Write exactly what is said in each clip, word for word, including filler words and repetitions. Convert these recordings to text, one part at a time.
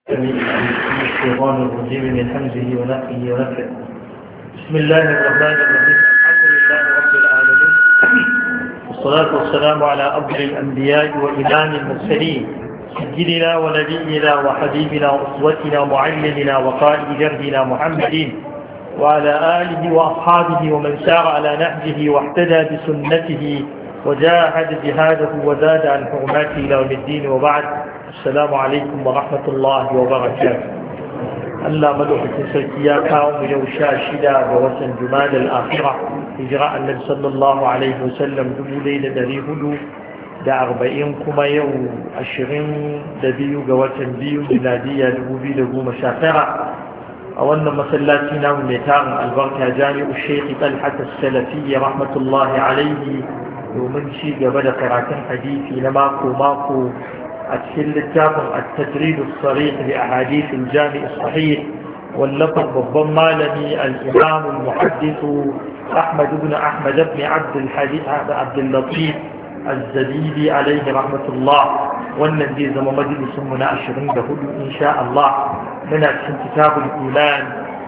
الشيطان الرجيم من حمزه ونفخه ونفخه. بسم الله الرحمن الرحيم. الحمد لله رب العالمين، والصلاة والسلام على أفضل الأنبياء وإمام المرسلين، سيدنا ونبينا وحبيبنا وأسوتنا ومعلمنا وقائد دربنا محمد وعلى آله وأصحابه ومن سار على نهجه واهتدى بسنته وجاهد جهاده وزاد عن حرماته إلى يوم الدين، وبعد. السلام عليكم ورحمة الله وبركاته. الله مدوحة سلكيا كاوم يوشا شدا ووسن جمال الآخرة إجراء النبي صلى الله عليه وسلم دمو ليلة دريهدو دا أربعين كما يو عشرين دبيو قواتن بيو جنادية دمو بيو دمو مشاكرة أولنا مسلاتنا وميتار البركة جامع الشيخ طلحة السلفي رحمة الله عليه ومن شيء قبل قراءة حديثي لماكو ماكو أتسل التابع التدريب الصريح لأحاديث الجامع الصحيح، واللفظ بالضمالني الإمام المحدث أحمد بن أحمد بن عبد الحديث عبد اللطيف الزبيدي عليه رحمة الله، والذي زم مجلس من عشرين دهود إن شاء الله من كتاب الإيمان.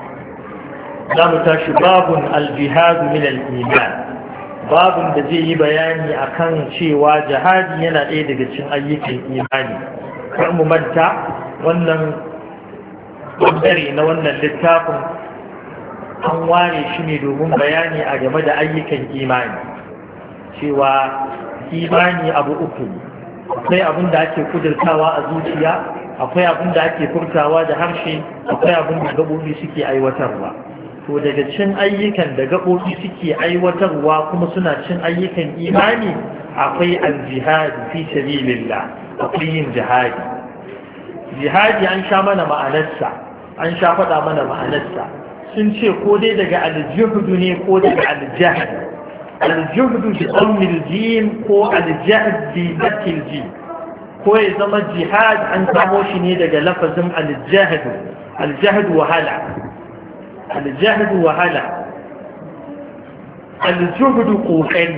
لا شباب الجهاد من الإيمان، babin da zai yi bayani akan cewa jihadi yana ɗaya daga cikin ayyukan imani. Kar mu manta wannan ɓangare na wannan littafin an ware shi ne domin bayani a game da ayyukan imani, cewa imani abu uku ne. Akwai abin da ake kudurtawa a zuciya, akwai abin da ake furtawa da harshe, akwai abin da gaɓoɓi suke aiwatarwa. to daga cin ayyukan da gaɓoɓi suke aiwatarwa kuma suna cin ayyukan imani akwai al-jihadi fi sabilillah, akwai yin jihadi. Jihadi an sha mana ma'anarsa, an sha faɗa mana ma'anarsa. Sun ce ko dai daga al-juhdu ne ko daga al-jahd. Al-juhdu bi dhammil jim ko al-jahd bi fathil jim. Ko ya zama jihad an samo shi ne daga lafazin al-jahd. Al-jahd wahala. الجهد وهلا. الجهد قوحين،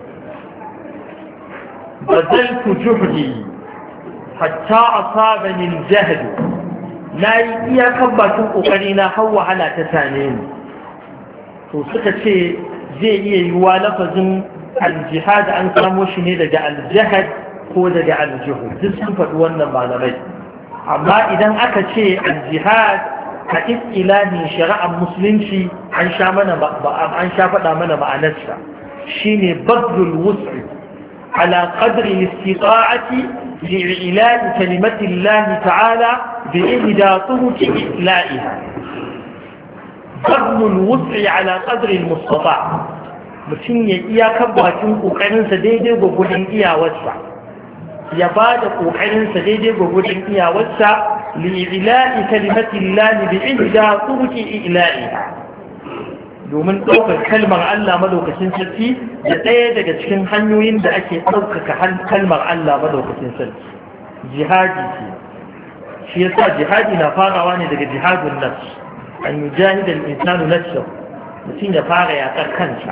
بذلت جهدي حتى أصابني الجهد. لا يكبت قوحينا هو على تسانين. وسكت شيء زي يوالفز الجهاد عن ساموشني لجع الجهد هو لجع الجهد. جسم فتوانا معلمين. أما إذا أكد شيء الجهاد a istilahin shari'ar musulunci an sha mana an sha faɗa mana ma'anarsa shine badlul wus'i ala qadri istita'ati li'ila'i kalimati Allah ta'ala bi ihda turuqi isla'iha. badlul wus'i ala qadri al-mustata' mutum ya iyakar bakin kokarinsa daidai gwagwadon iyawarsa, ya ba da kokarinsa daidai gwagwadon iyawarsa لإعلاء كلمة الله بإحدى طرق إعلائها. domin ɗaukar kalmar Allah madaukakin sarki da ɗaya daga cikin hanyoyin da ake ɗaukaka kalmar Allah madaukakin sarki jihadi ce. Shi yasa jihadi na farawa ne daga jihadun nafs, an yi jahidar insanu nafsa, mutum ya fara yaƙar kansa.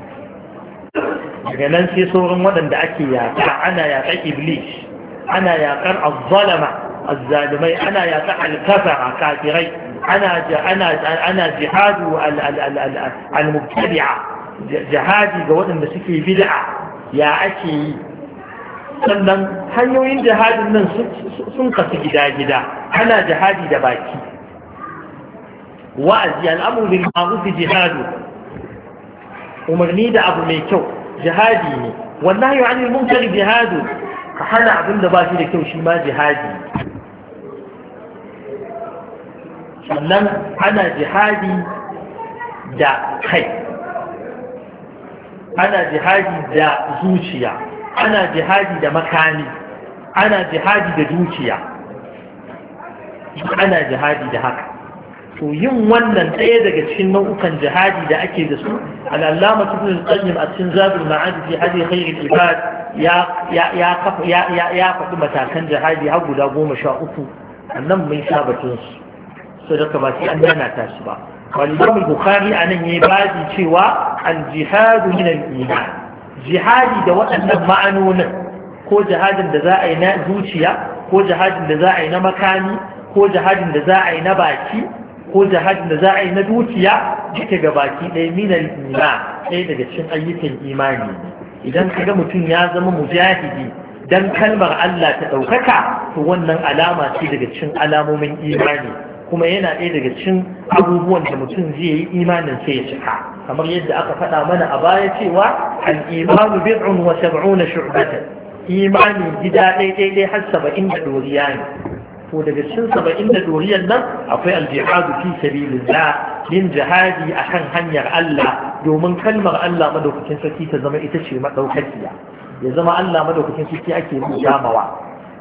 Daga nan sai sauran waɗanda ake yaƙa, ana yaƙar iblis, ana yaƙar azzalama الظالمين، أنا يقع الكفر كافرين، أنا أنا أنا جهاد المبتدعة، جهادي جواد المسيكي بدعة يا أشي. sannan hanyoyin jihadin nan sun kasu gida-gida. Ana jihadi da baki, wa'azi, al'amru bil ma'ruf jihadu, umarni da abu mai kyau jihadi ne. Wallahi wa anil munkar jihadu, ka hana abin da ba shi da kyau shi ma jihadi. sannan ana jihadi da kai, ana jihadi da zuciya, ana jihadi da makami, ana jihadi da dukiya, ana jihadi da haka. To yin wannan ɗaya daga cikin nau'ukan jihadi da ake da su, al'allama ibn al-qayyim a cikin zabul ma'ad fi hadi khairul ibad ya ya ya ya faɗi matakan jihadi har guda goma sha uku. annan mun sha batun su sadaka ba sai an yana ta shi ba. Imam Bukhari anan yayi baji cewa al-jihad min al-iman, jihadi da waɗannan ma'anonin, ko jihadin da za a yi na zuciya, ko jihadin da za a yi na makami, ko jihadin da za a yi na baki ko jihadin da za a yi na dukiya duka ga baki ɗaya minal iman ɗaya daga cikin ayyukan imani idan kaga mutum ya zama mujahidi dan kalmar Allah ta ɗaukaka to wannan alama ce daga cikin alamomin imani kuma yana ɗaya daga cikin abubuwan da mutum zai yi imanin sai ya cika kamar yadda aka faɗa mana a baya cewa al-imanu bid'un wa sab'una shu'batan imani gida ɗaya ɗaya har saba'in da doriya ne to daga cikin saba'in da doriyan nan akwai al-jihadu fi sabilillah yin jihadi akan hanyar Allah domin kalmar Allah madaukakin sarki ta zama ita ce madaukakiya ya zama Allah madaukakin sarki ake mujamawa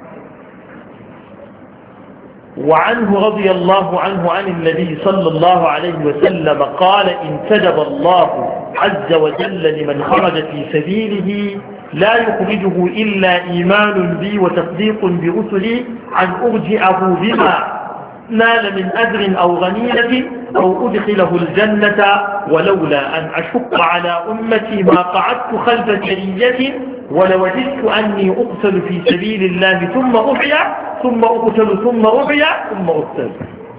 وعنه رضي الله عنه عن النبي صلى الله عليه وسلم قال انتدب الله عز وجل لمن خرج في سبيله لا يخرجه إلا إيمان بي وتصديق برسلي عن أرجعه بما نال من أجر أو غنيمة أو أدخله الجنة ولولا أن أشق على أمتي ما قعدت خلف سرية ولوجدت أني أقتل في سبيل الله ثم أحيا ثم أقتل ثم أحيا ثم أقتل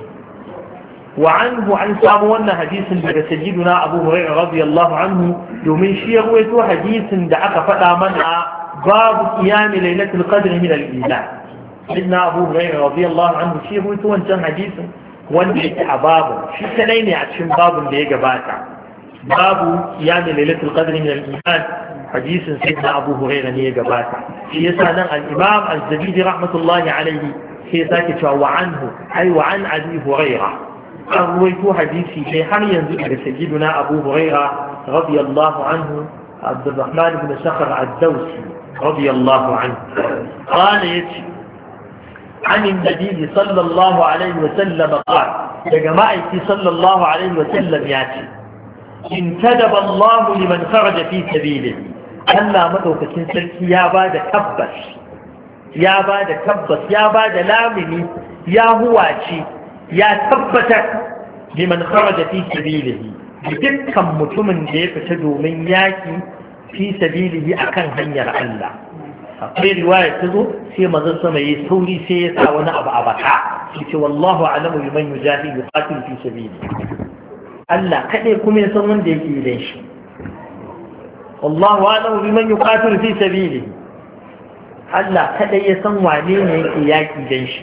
وعنه عن سامونا حديث daga سيدنا أبو هريرة رضي الله عنه يومين شيء رويته حديث دعك فتا منع باب قيام ليلة القدر من الإيمان سيدنا أبو هريرة رضي الله عنه شيء رويته وانتم حديث wanda yake a babu shi kadai ne a cikin babun da ya gabata babu qiyam lailatul qadr min al-iman hadisin sayyidina Abu Hurairah ne ya gabata shi yasa nan al-Imam Az-Zabidi rahmatullahi alayhi sai sake cewa wa anhu ai wa an Abi Hurairah an ruwaito hadisi sai har yanzu daga sayyidina Abu Hurairah radiyallahu anhu Abdurrahman ibn Sakhr ad-Dawsi radiyallahu anhu qala yace عن النبي صلى الله عليه وسلم قال يا جماعة صلى الله عليه وسلم ياتي انتدب الله لمن خرج في سبيله ألا مدوك تنسلك يا بعد كبس يا بعد كبس يا بعد لامني يا هواتي يا تبتك لمن خرج في سبيله بتبكم متمن ديك تدو من ياكي في سبيله أكن هنير الله akwai riwaya ta zo sai mazan sama yi sauri sai ya sa wani abu a baka shi ce wallahu alamu liman yujahidu yuqatil fi sabili Allah kadai kuma ya san wanda yake yi shi wallahu alamu liman yuqatil fi sabili Allah kadai ya san wane ne yake yaki dan shi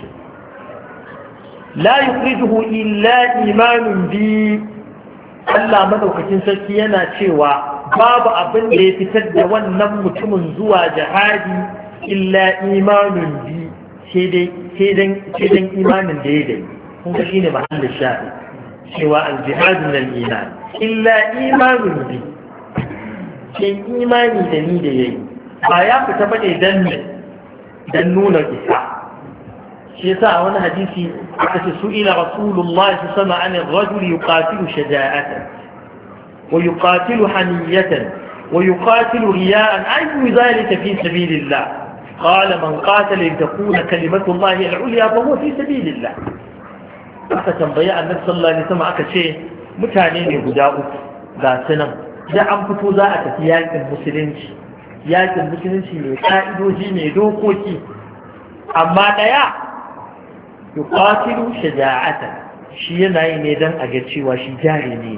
la yukhrijuhu illa imanun bi Allah madaukakin sarki yana cewa babu abin da ya fitar da wannan mutumin zuwa jihadi illa imanun bi sai dan imanin da ya dai kun ga shine mahallin shafi cewa al-jihadu min al-iman illa imanun bi sai imani da ni da yayi ba ya fita bane dan dan nuna isa shi yasa a wani hadisi aka ce su ila rasulullahi sallallahu alaihi wasallam an ar-rajul yuqatilu shaja'atan ويقاتل حمية ويقاتل رياء أي ذلك في سبيل الله قال من قاتل لتكون كلمة الله العليا فهو في سبيل الله aka tambaya annabi sallallahu alaihi wasallam aka ce mutane ne guda uku ga sunan da an fito za a tafi yakin musulunci yakin musulunci ne ka'idoji ne dokoki amma daya yuqatilu shaja'atan shi yana yi ne dan a ga cewa shi jari ne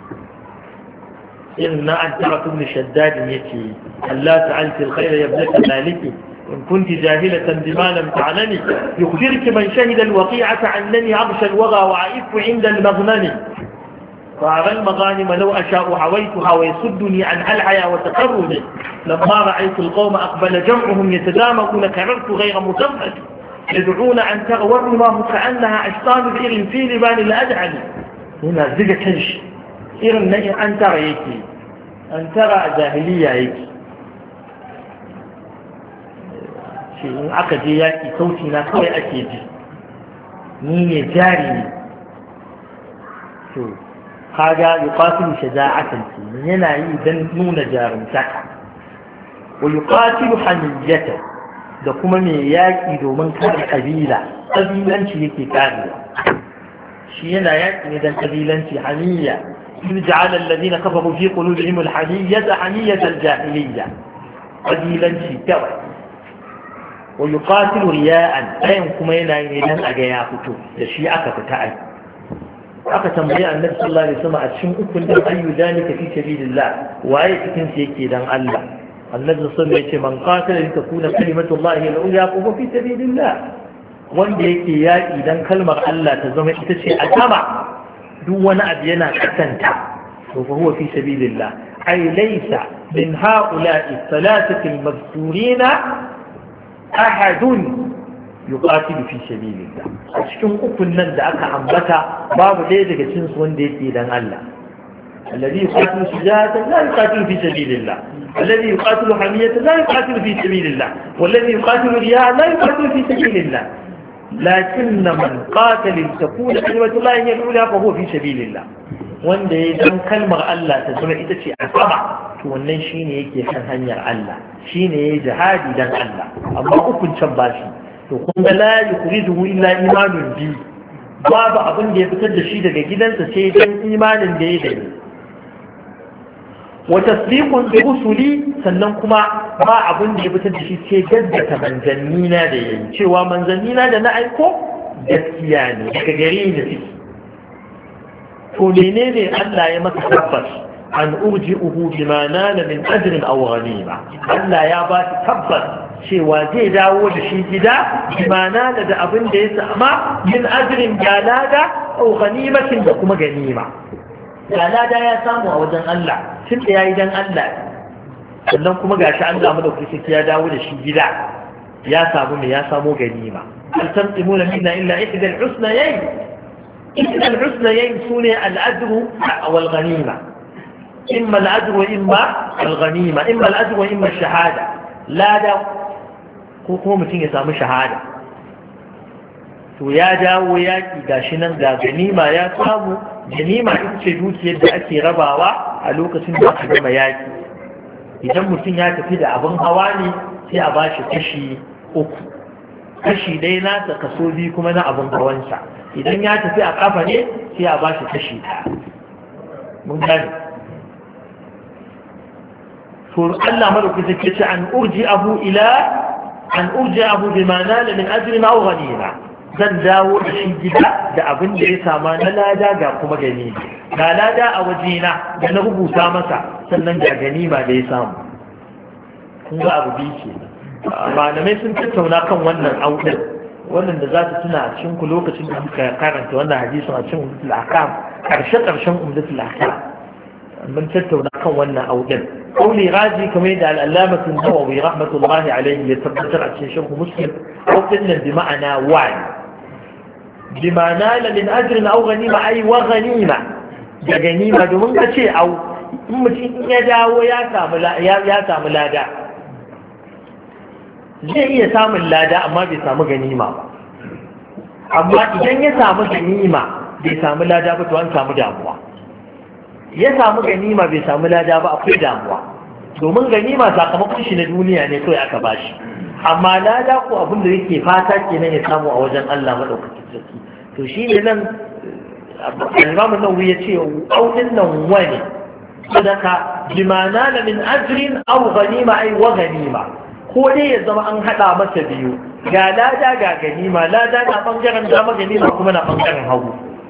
إن أنت ابن شداد يتي ألا تعلت الخير يا ابنة مالك إن كنت جاهلة بما لم تعلمي يخبرك من شهد الوقيعة عنني عرش الوغى وعائف عند المغنم فأرى المغانم لو أشاء حويتها ويصدني عن الحياة وتقربي لما رأيت القوم أقبل جمعهم يتدامون كررت غير مسمد يدعون أن تغور الله كأنها أجسام بئر في لبان الأدعم هنا زجة تنشي irin na in an tara yake an tara a jahiliya yake shi in aka je yaƙi sauti na kawai ake ji ni ne jari ne to kaga yuqatilu shaja'atan yana yi dan nuna jarumtaka wa yuqatilu hamiyatan da kuma mai yaƙi domin kare kabila kabilanci yake karewa shi yana yaƙi ne dan kabilanci hamiyya إذ جعل الذين كفروا في قلوبهم الحمية حمية الجاهلية قليلا شكوى wa yuqatilu riya'an ɗayan kuma yana yin dan a ga ya fito da shi aka fita ai aka tambaye annabi sallallahu alaihi wasallam a cikin ukun dan ayyu dalika fi sabilillah waye cikin su yake dan Allah annabi sallallahu alaihi wasallam yace man qatala li takuna kalimatullahi al-ulya fa fi sabilillah wanda yake yaki dan kalmar Allah ta zama ita ce a sama duk wani abu yana kasanta to fa huwa fi sabilillah ay laysa min ha'ula'i thalathati al-madhkurina ahadun yuqatilu fi sabilillah a cikin ukun nan da aka ambata babu ɗaya daga cikin su wanda yake dan Allah alladhi yuqatilu shuja'atan la yuqatilu fi sabilillah alladhi yuqatilu hamiyatan la yuqatilu fi sabilillah walladhi yuqatilu riya'an la yuqatilu fi sabilillah lakin man qatala li takuna kalimatullahi hiya al-ulya fa huwa fi sabilillah wanda ya dan kalmar Allah ta zama ita ce a sama to wannan shine yake kan hanyar Allah shine yayi jihadi dan Allah amma ukun can ba shi to kun ga la yukhrijuhu illa imanun bi babu abin da ya fitar da shi daga gidansa sai dan imanin da ya dani wa tasdiqun bi rusuli sannan kuma ba abin da ya fitar da shi sai gaggata manzanni na da yayi cewa manzanni na da na aiko gaskiya ne daga gare ni suke to menene Allah ya masa tabbas an urji'uhu bima nala min ajrin aw ghanima Allah ya ba shi tabbas cewa zai dawo da shi gida bima nala da abin da ya sama min ajrin galada aw ghanimatin da kuma ganima galada ya samu a wajen Allah tun da yayi dan Allah sannan kuma gashi Allah madaukaki ya dawo da shi gida ya samu me ya samu ganima hal tanqimuna minna illa ihda al-husnayayn إحدى الحسنيين سنة الأجر والغنيمة إما الأجر وإما الغنيمة إما الأجر وإما الشهادة لا دا هو متين يسامو شهادة to ya dawo yaki gashi nan ga ganima ya samu ganima ita ce dukiyar da ake rabawa a lokacin da aka gama yaki idan mutum ya tafi da abin hawa ne sai a bashi kashi uku kashi dai nasa kaso biyu kuma na abin hawansa idan ya tafi a kafa ne sai a ba shi kashi mun gani to Allah madaukaki take ce an urji abu ila an urji abu bima nala min ajrin aw ghanima zan dawo da shi gida da abin da ya sama na lada ga kuma ganima ga lada a wajena da na rubuta masa sannan ga ganima da ya samu kun ga abu biyu ke malamai sun tattauna kan wannan audin wannan da za su tuna a cikin ku lokacin da muka karanta wannan hadisin a cikin umdatul ahkam karshe karshen umdatul ahkam mun tattauna kan wannan audin kauli raji kamar da al-allama an-nawawi rahmatullahi alayhi ya tabbatar a cikin sharh muslim audin nan bi ma'ana wa'i bima nala min ajrin aw ghanima ay wa ghanima da ganima domin ka ce au in mutum ya dawo ya samu ya samu lada zai iya samun lada amma bai samu ganima ba amma idan ya samu ganima bai samu lada ba to an samu damuwa ya samu ganima bai samu lada ba akwai damuwa domin ganima sakamakon shi na duniya ne kawai aka bashi amma lada ko abin da yake fata kenan ya samu a wajen Allah madaukakin sarki to shi ne nan Imam Nawawi ya ce audin nan wani sadaka bimana min ajrin aw ghanima ay wa ghanima ko dai ya zama an haɗa masa biyu ga lada ga ganima lada na ɓangaren dama ganima kuma na ɓangaren hagu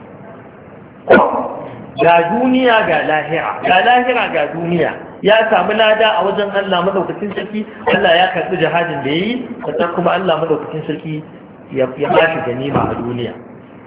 ga duniya ga lahira ga lahira ga duniya ya samu lada a wajen Allah madaukakin sarki Allah ya karɓi jihadin da yayi sannan kuma Allah madaukakin sarki ya ba shi ganima a duniya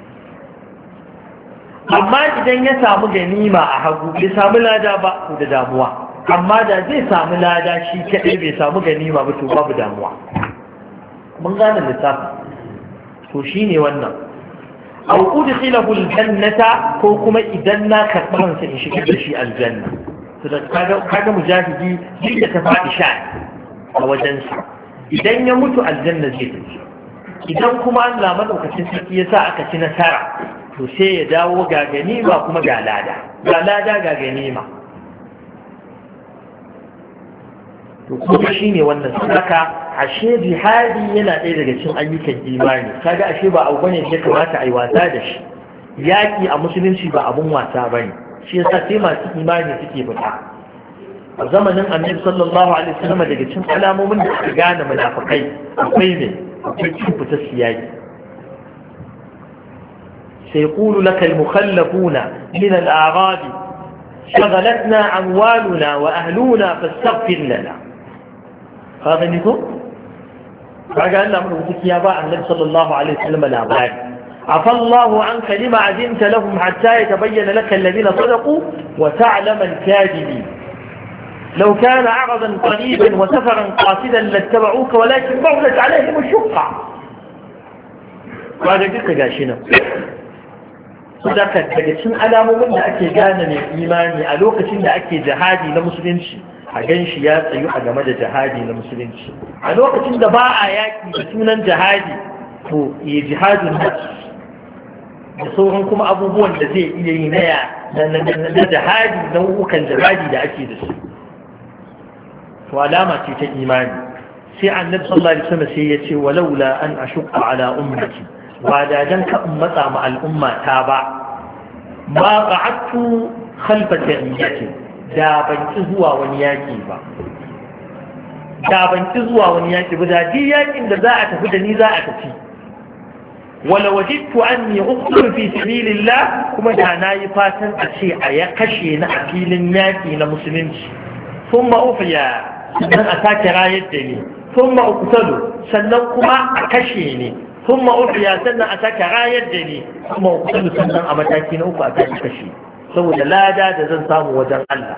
amma idan ya samu ganima a hagu bai samu lada ba da damuwa amma da zai samu lada shi kaɗai bai samu ganima ba to babu damuwa mun gane lissafi to shi ne wannan au udkhilahu aljannata ko kuma idan na karɓi ransa in shigar da shi aljanna to da kaga kaga mujahidi duk da ta faɗi sha a wajensa idan ya mutu aljanna zai tafi idan kuma Allah madaukakin sarki ya sa aka ci nasara to sai ya dawo ga ganima kuma ga lada ga lada ga ganima to kuma shine wannan sadaka ashe jihadi yana ɗaya daga cikin ayyukan imani kaga ashe ba abu bane da ya kamata ai wasa da shi yaki a musulunci ba abun wasa bane shi yasa sai masu imani suke fita a zamanin annabi sallallahu alaihi wasallam daga cikin alamomin da aka gane munafikai akwai ne akwai cin fitar siyaki سيقول لك المخلفون من الأعراب شغلتنا أموالنا وأهلنا فاستغفر لنا هذا نقول فقال لهم يا باع النبي صلى الله عليه وسلم الأعراب عفى الله عنك لما عزمت لهم حتى يتبين لك الذين صدقوا وتعلم الكاذبين لو كان عرضا قريبا وسفرا قاصدا لاتبعوك ولكن بعدت عليهم الشقة وهذا قلت قاشنا صدقت daga cikin alamomin da ake gane mai imani a lokacin da ake jihadi na musulunci a gan shi ya tsayu a game da jihadi na musulunci a lokacin da ba a yaki da sunan jihadi to ya jihadin nafs da sauran kuma abubuwan da zai iya yi na jihadi nau'ukan jihadi da ake da su to alama ce ta imani sai annabi sallallahu alaihi wasallam sai ya ce walaula an ashqa ala ummati ba da dan ka ummata ma al'umma ta ba ma qa'adtu khalfa ta'iyyati da ban ki zuwa wani yaki ba da ban ki zuwa wani yaki ba da ji yakin da za a tafi da ni za a tafi wala wajidtu anni uqtul fi sabilillah kuma da nayi fatan a ce a ya kashe ni a filin yaki na musulunci thumma ufiya sannan a sake rayar da ni thumma uqtalu sannan kuma a kashe ni ثم أحيا سنة أتاك راية جني ثم أقتل سنة أمتاكين أوك أتاك كشي سوى لا دا دزن سامو وجن الله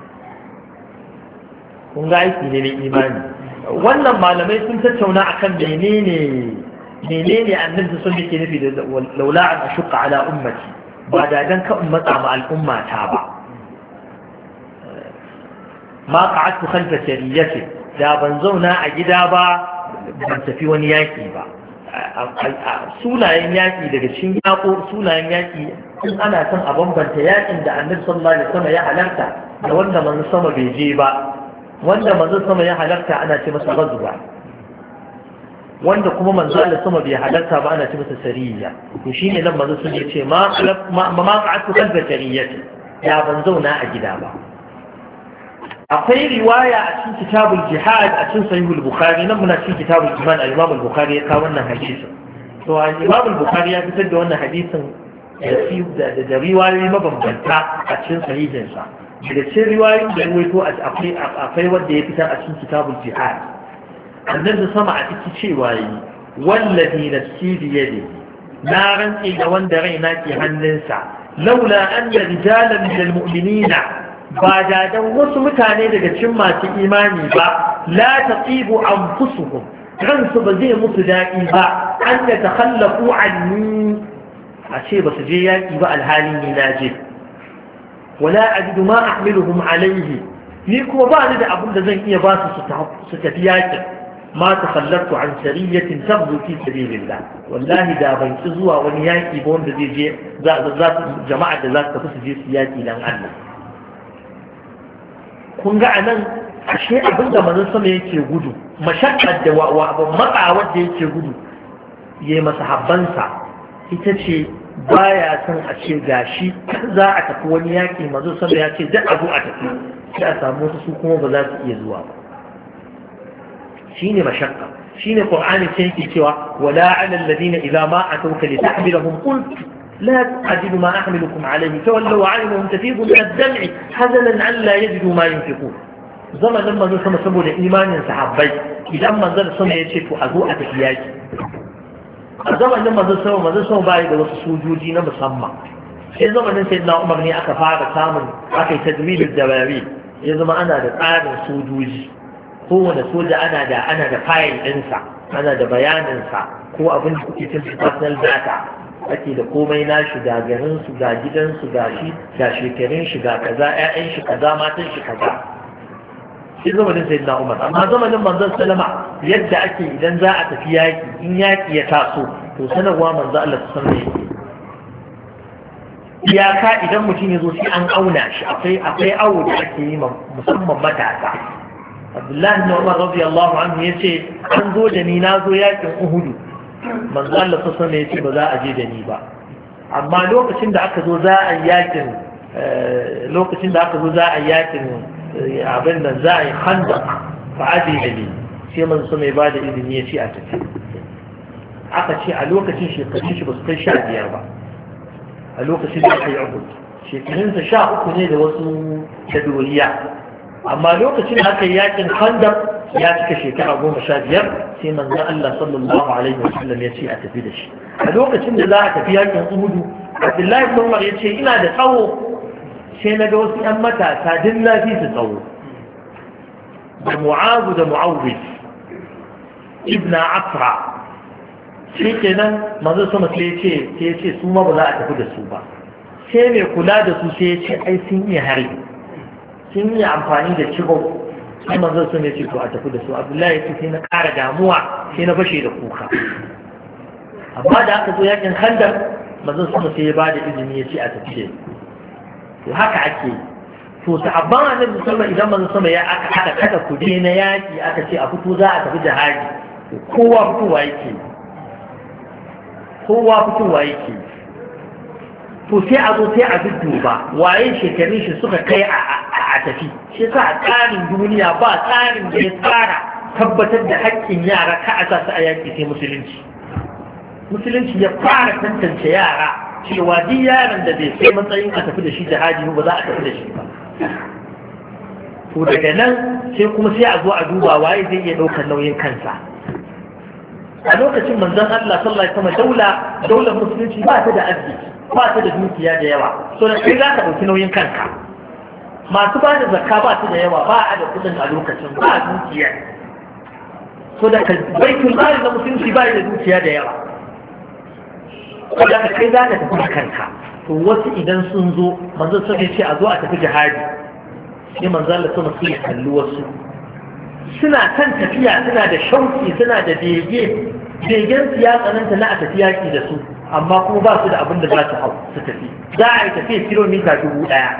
kun ga aiki ne na imani wannan malamai sun tattauna akan menene menene annabi sun yake nufi da laula an ashqa ala ummati ba da dan ka ummata ma al'umma ta ba ma qa'adtu khalfa sariyati da ban zauna a gida ba ban tafi wani yaki ba sunayen yaƙi daga cikin yaƙo sunayen yaƙi in ana son a bambanta yaƙin da annabi sallallahu alaihi wasallam ya halarta da wanda manzo sama bai je ba wanda manzo sama ya halarta ana ce masa ghazwa wanda kuma manzo Allah sama bai halarta ba ana ce masa sariya to shine nan manzo sun ce ma ma ma qa'atu qalbi sariyati ya ban zauna a gida ba akwai riwaya a cikin kitabul jihad a cikin sahihul bukhari nan muna cikin kitabul iman al-imam al-bukhari ya kawo wannan hadisi to al-imam al-bukhari ya fitar da wannan hadisin da da riwayoyi mabambanta a cikin sahihin sa da cikin riwayoyin da ruwaito akwai akwai wanda ya fitar a cikin kitabul jihad annabi sama a cikin cewa yi wallazi nafsi bi yadi na rantsi da wanda raina ke hannunsa laula anna rijalan min al-mu'minina ba da dan wasu mutane daga cikin masu imani ba la taqibu anfusuhum ransu ba zai musu daɗi ba an da takhallafu anni a ce ba su je yaƙi ba alhali ni na je wala ajidu ma ahmiluhum alayhi ni kuma ba ni da abin da zan iya ba su su tafi yaƙin ma takhallaftu an sariyatin tabdu fi sabilillah wallahi da ban ki zuwa wani yaƙi ba wanda zai je za jama'a da za su tafi su je su yaƙi dan Allah kun ga anan ashe abin da manzon sama yake gudu mashakkar da wa abin matsawar da yake gudu ya yi masahabbansa ita ce baya son a ce gashi za a tafi wani yaƙi manzon sama ya ce duk abu a tafi sai a samu wasu su kuma ba za su iya zuwa ba shine mashakka shine qur'ani sai yake cewa wala 'ala alladhina idza ma atawka litahmilahum qult لا أجد ما أحملكم عليه تولوا عنهم تفيض من الدمع حزنا أن لا يجدوا ما ينفقون زمن لما نزل سما سبب إيمان صحابي إذا ما نزل سما يشيك أزوء تحياج زمن لما نزل سما نزل سما بايد وسجودين مسمى إذا زمن سيدنا عمر ني أكفار كامل أكي تدويل الدواري إذا ما أنا ده آمن سجودي هو نسوج أنا ده أنا ده فايل إنسا أنا ده بيان إنسا هو أبن كتير personal data ake da komai na shi ga garinsu ga gidansu ga shi ga shekarun shi ga kaza ƴaƴan shi kaza matan shi kaza shi zamanin sai na umar amma zamanin manzon salama yadda ake idan za a tafi yaki in yaki ya taso to sanarwa manzo Allah su sanar yake iyaka idan mutum ya zo sai an auna shi akwai akwai awo da ake yi musamman matasa Abdullahi ibn Umar radiyallahu anhu yace an zo da ni na zo yakin Uhud manzo Allah sassa ne yace ba za a je da ni ba amma lokacin da aka zo za a yakin lokacin da aka zo za a yakin abin da za a yi khandaq fa adina li sai man so mai bada izini ya ce a tafi aka ce a lokacin shekarun shi ba su kai sha biyar ba a lokacin da aka yi uhud shekarunsa sha uku ne da wasu da doriya amma lokacin da aka yi yakin khandaq ya cika shekara goma sha biyar sai manzon Allah sallallahu alaihi wasallam ya ce a tafi da shi a lokacin da za a tafi yakin uhudu Abdullahi ibn Umar ya ce ina da tsawo sai na ga wasu ‘yan matasa din lafi su tsawo da mu'azu da mu'awwis ibn afra shi kenan manzo sama sai ya ce sai ya ce su ma ba za a tafi da su ba sai mai kula da su sai ya ce ai sun iya hari sun yi amfani da kibo sai manzo sama ya ce to a tafi da su Abdullahi ya ce sai na ƙara damuwa sai na fashe da kuka amma da aka zo yakin Khandaq manzo sama sai ya ba da izini ya ce a tafi da su to haka ake to sahabban annabi musamman idan manzo sama ya aka hada kada kuje na yaki aka ce a fito za a tafi jihadi kowa fitowa yake kowa fitowa yake to sai a zo sai a dudduba waye shekarun shi suka kai a tafi shi yasa a tsarin duniya ba tsarin da ya tsara tabbatar da haƙƙin yara ka a sa su a yaki sai musulunci musulunci ya fara tantance yara cewa duk yaron da bai sai matsayin a tafi da shi jihadi ba za a tafi da shi ba to daga nan sai kuma sai a zo a duba waye zai iya ɗaukar nauyin kansa a lokacin manzon Allah sallallahu alaihi wasallam daula daular musulunci ba ta da arziki ba ta da dukiya da yawa so da kai za ka ɗauki nauyin kanka masu ba da zakka ba su da yawa ba a da kudin a lokacin ba a dukiya so da baitul mali na musulunci ba da dukiya da yawa da ka kai za ka tafi kanka to wasu idan sun zo manzo sai ce a zo a tafi jihadi sai manzo Allah sama sai kalli wasu suna kan tafiya suna da shauki suna da bege begen su ya tsananta na a tafi yaki da su amma kuma ba su da abin da za su hau su tafi za a yi tafiya kilomita dubu ɗaya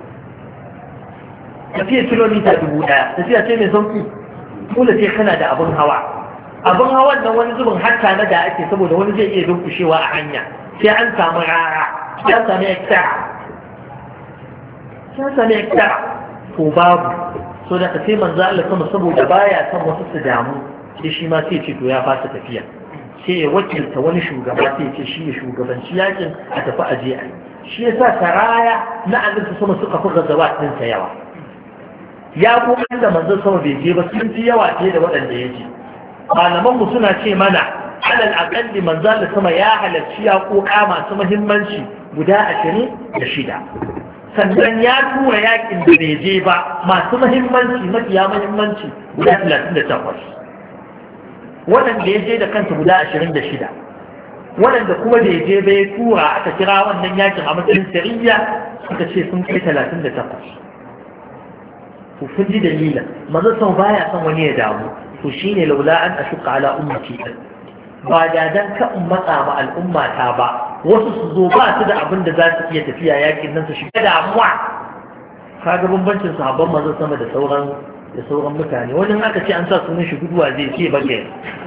tafiya kilomita dubu ɗaya tafiya ce mai sauki dole sai kana da abin hawa abin hawan nan wani zubin hatta na da ake saboda wani zai iya dunkushewa a hanya sai an samu rara sai an sami hektara sai an sami hektara to babu so da ka sai manzo Allah sama saboda baya son wasu su damu sai shi ma sai ce to ya fasa tafiya sai ya wakilta wani shugaba sai ce shi ya shugabanci yakin a tafi aje a shi yasa saraya na annabi sama suka fi gazawa din sa yawa ya ko da manzo sama bai je ba sun fi yawa fiye da waɗanda ya je malamanmu suna ce mana alal akalli manzo da sama ya halarci ya koka masu muhimmanci guda ashirin da shida sannan ya tura yakin da bai je ba masu muhimmanci mafiya muhimmanci guda talatin da takwas waɗanda ya je da kansa guda ashirin da shida waɗanda kuma da ya je bai tura aka kira wannan yakin a matsayin sariya suka ce sun kai talatin da takwas to kun ji dalilin manzo sau baya son wani ya damu to shine laula an ashuka ala ummati ba da dan ka ummata ba al'umma ta ba wasu su zo ba su da abin da za su iya tafiya yakin nan su shiga damuwa kaga bambancin sahabban manzon sama da sauran da sauran mutane wani aka ce an sa sunan shi guduwa zai ce bage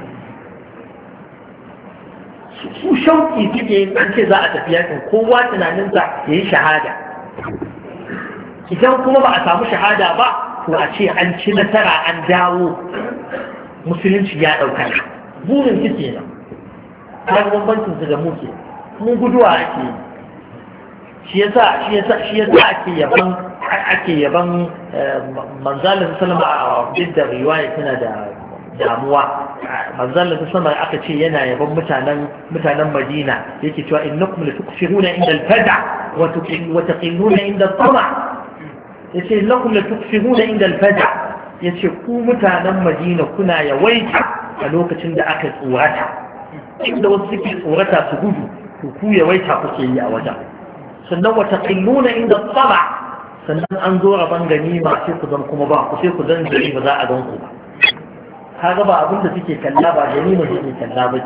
su shauki suke an ce za a tafi yakin kowa tunaninsa ya yi shahada idan kuma ba a samu shahada ba to a ce an ci nasara an dawo musulunci ya ɗauka burin su ke nan ta bambancin su da muke mun guduwa ake shi yasa shi yasa shi yasa ake yaban ake yaban manzalin sallama a bidda riwaya tana da damuwa manzalin sallama aka ce yana yaban mutanen mutanen Madina yake cewa innakum latuksiruna inda al-fada wa taqilluna inda al-tama yace innakum latuksiruna inda al-fada yace ku mutanen Madina kuna yawaita a lokacin da aka tsorata inda wasu suke tsorata su gudu to ku yawaita kuke yi a wajen sannan wata qilluna inda tsaba sannan an zo raban ganima sai ku zan kuma ba ku sai ku zan gari ba za a gan ku ba kaga ba abin da suke kalla ba ganima suke kalla ba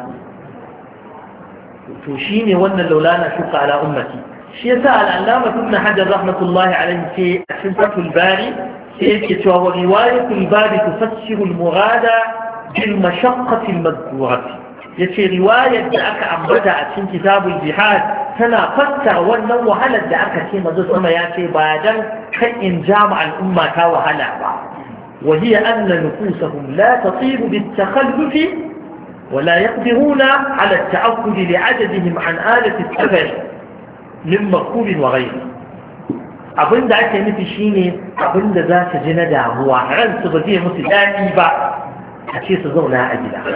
to shine wannan laulana shuka ala ummati shi yasa al-allama ibn hajar rahmatullahi alayhi ce a cikin fatul bari sai yake cewa wa riwayatul bari tufassiru al-murada bil mashaqqati al-madhkurati yace riwayar da aka ambata a cikin kitabul jihad tana fassara wannan wahalar da aka ce manzo sama ya ce ba dan kan in jama al'umma ta wahala ba وهي أن نفوسهم لا تطيب بالتخلف ولا يقدرون على التعقد لعجزهم عن آلة السفر من مركوب وغيره abin da ake nufi shine abin da za su ji na damuwa ransu ba zai musu daɗi ba a ce su zauna a gida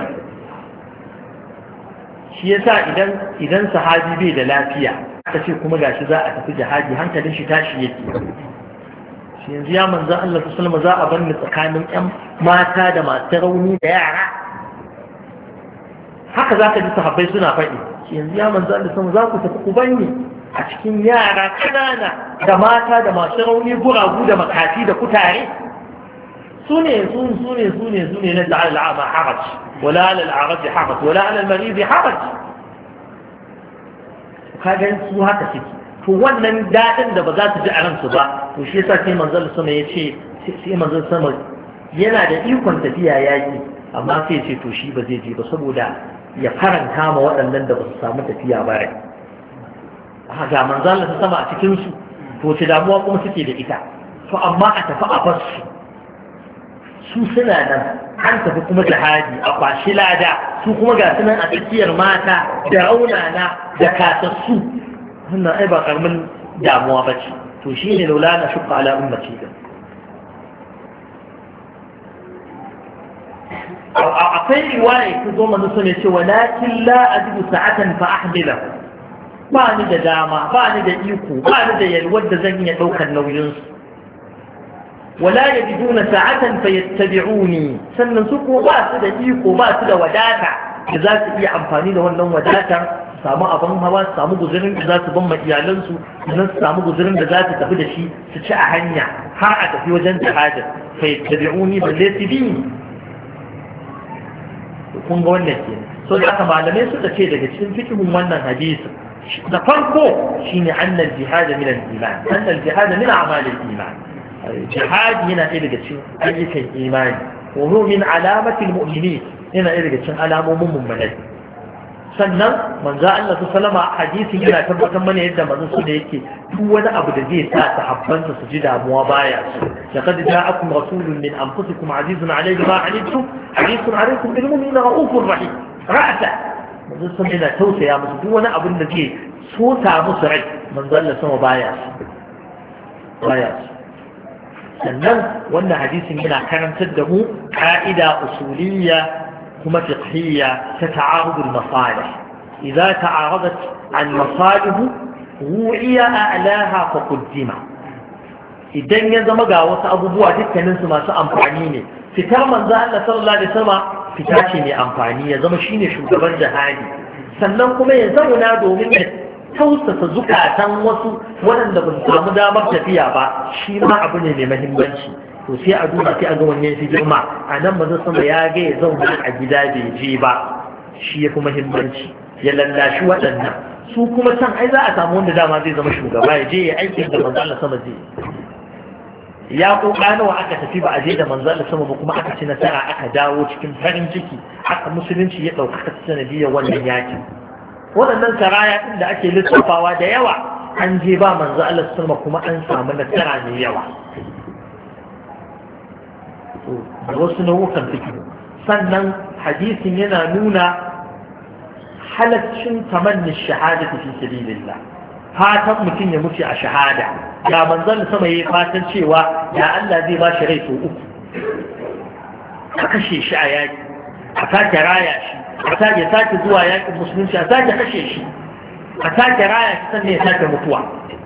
shi yasa idan idan sahabi bai da lafiya aka ce kuma gashi za a tafi jihadi hankalin shi tashi yake shi yanzu ya manzo Allah sallallahu alaihi wasallam za a bar ni tsakanin ƴan mata da masu rauni da yara haka za ka ji sahabbai suna faɗi shi yanzu ya manzo Allah sallallahu alaihi wasallam za ku tafi ku banni a cikin yara kanana da mata da masu rauni guragu da makafi da kutare su ne su ne su ne su ne na ja'al al'ama haraj wala ala al'araj haraj wala ala al-marid haraj kaga su haka suke to wannan dadin da ba za su ji a ransu ba to shi yasa sai manzon sama ya ce sai manzon sama yana da ikon tafiya yaki amma sai ya ce to shi ba zai je ba saboda ya faranta ma waɗannan da ba su samu tafiya ba rai ga manzon Allah sama a cikin su to ce damuwa kuma suke da ita to amma a tafi a bar su su suna nan an tafi kuma jihadi a kwashi lada su kuma ga sunan a tsakiyar mata da raunana da kasassu wannan ai ba karamin damuwa ba ce to shi ne laula na shukka ala ummati da akwai riwaya ta zo manzo sun ce walakin la ajidu sa'atan fa ahmila ba ni da dama ba ni da iko ba ni da yalwar da zan iya daukar nauyin su wala yajiduna sa'atan fa yattabi'uni sannan su ko ba su da iko ba su da wadata da za su iya amfani da wannan wadatar samu abin hawa su samu guzurin da za su ban ma iyalansu sannan su samu guzurin da za su tafi da shi su ci a hanya har a tafi wajen jihadin fa yattabi'uni balle su bi kun ga wannan ke so da aka malamai suka ce daga cikin fikihun wannan hadisi da farko shine annal jihad min al-iman annal jihad min a'mal al-iman jihad yana ɗaya daga cikin ayyukan imani wa huwa min alamati al-mu'minin yana ɗaya daga cikin alamomin mummunai sannan manzo Allah su salama hadisin yana tabbatar mana yadda manzo su da yake duk wani abu da zai sa sahabbansa su ji damuwa baya su laqad ja'akum rasulun min anfusikum azizun alayhi ma anittum harisun alaykum bil mu'minina ra'ufur rahim ra'ata manzo sun yana tausaya musu duk wani abin da zai sota musu rai manzo Allah sama baya su baya su sannan wannan hadisin yana karantar da mu ka'ida usuliyya كما فقهية تتعارض المصالح إذا تعارضت المصالح وعي أعلاها فقدم idan ya zama ga wasu abubuwa dukkaninsu masu amfani ne fitar manzo Allah sallallahu alaihi wasallam fita ce mai amfani ya zama shine shugaban jihadi sannan kuma ya zauna domin ya tausasa zukatan wasu waɗanda ba su samu damar tafiya ba shi ma abu ne mai muhimmanci to sai a duba sai a ga wanne shi girma a nan manzo sama ya ga ya zauna a gida bai je ba shi ya fi muhimmanci ya lallashi waɗannan su kuma can ai za a samu wanda dama zai zama shugaba ya je ya aikin da manzo Allah sama zai ya koka nawa aka tafi ba a je da manzo Allah sama ba kuma aka ci nasara aka dawo cikin farin ciki haka musulunci ya ɗaukaka sanadiyar wannan yaki waɗannan saraya ɗin da ake lissafawa da yawa an je ba manzo Allah sama kuma an samu nasara mai yawa da wasu nau'ukan fikiru sannan hadisin yana nuna halaccin tamannin shahada fi sabilillah fatan mutum ya mutu a shahada ga manzon sama yayi fatan cewa ya Allah zai ba shi rai so uku a kashe shi a yaki a sake raya shi a sake sake zuwa yakin musulunci a sake kashe shi a sake raya shi sannan ya sake mutuwa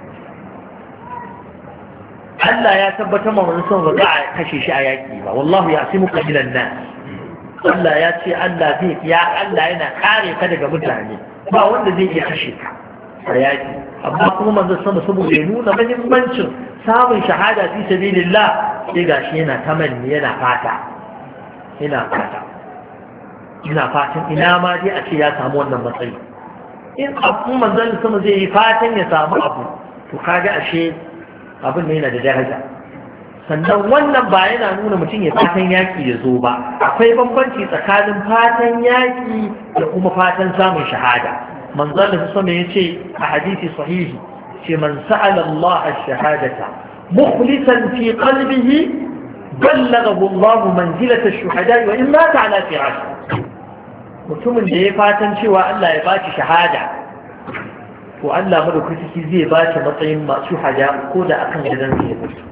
Allah ya tabbatar ma wani son ba za a kashe shi a yaƙi ba wallahu ya asimu ka minan nas Allah ya ce Allah zai ya Allah yana kare ka daga mutane ba wanda zai iya kashe ka a yaƙi amma kuma manzo sama saboda ya nuna muhimmancin samun shahada fi sabilillah sai gashi yana tamanni yana fata yana fata ina fatan ina ma dai a ce ya samu wannan matsayi in abu manzon sama zai yi fatan ya samu abu to kaga ashe abin ne yana da daraja sannan wannan ba yana nuna mutum ya fatan yaƙi ya zo ba akwai bambanci tsakanin fatan yaƙi da kuma fatan samun shahada manzon da sama ya ce a hadisi sahihi ce man sa'ala Allah ash-shahadata مخلصا في قلبه بلغه الله منزلة الشهداء وإن مات على فراشه. mutumin da ya fatan cewa Allah ya bashi shahada to Allah madaukaki zai bashi matsayin masu shahada ko da akan gidan sa ya mutu.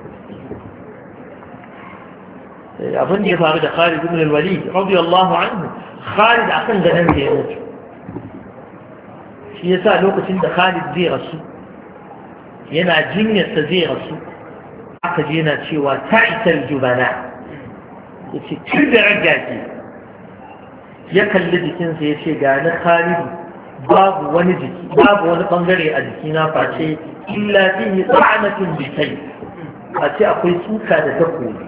abin da ya faru da Khalid ibn al-Walid radiyallahu anhu, Khalid akan gidan sa ya mutu. shi yasa lokacin da Khalid zai rasu yana jinyar sa zai rasu aka je yana cewa ta'isal jubana, yace kin da ragaji. ya kalli jikinsa ya ce ga na Khalidu babu wani jiki babu wani bangare a jikina face illa fihi ta'anatun bi sayf, face akwai suka da takobi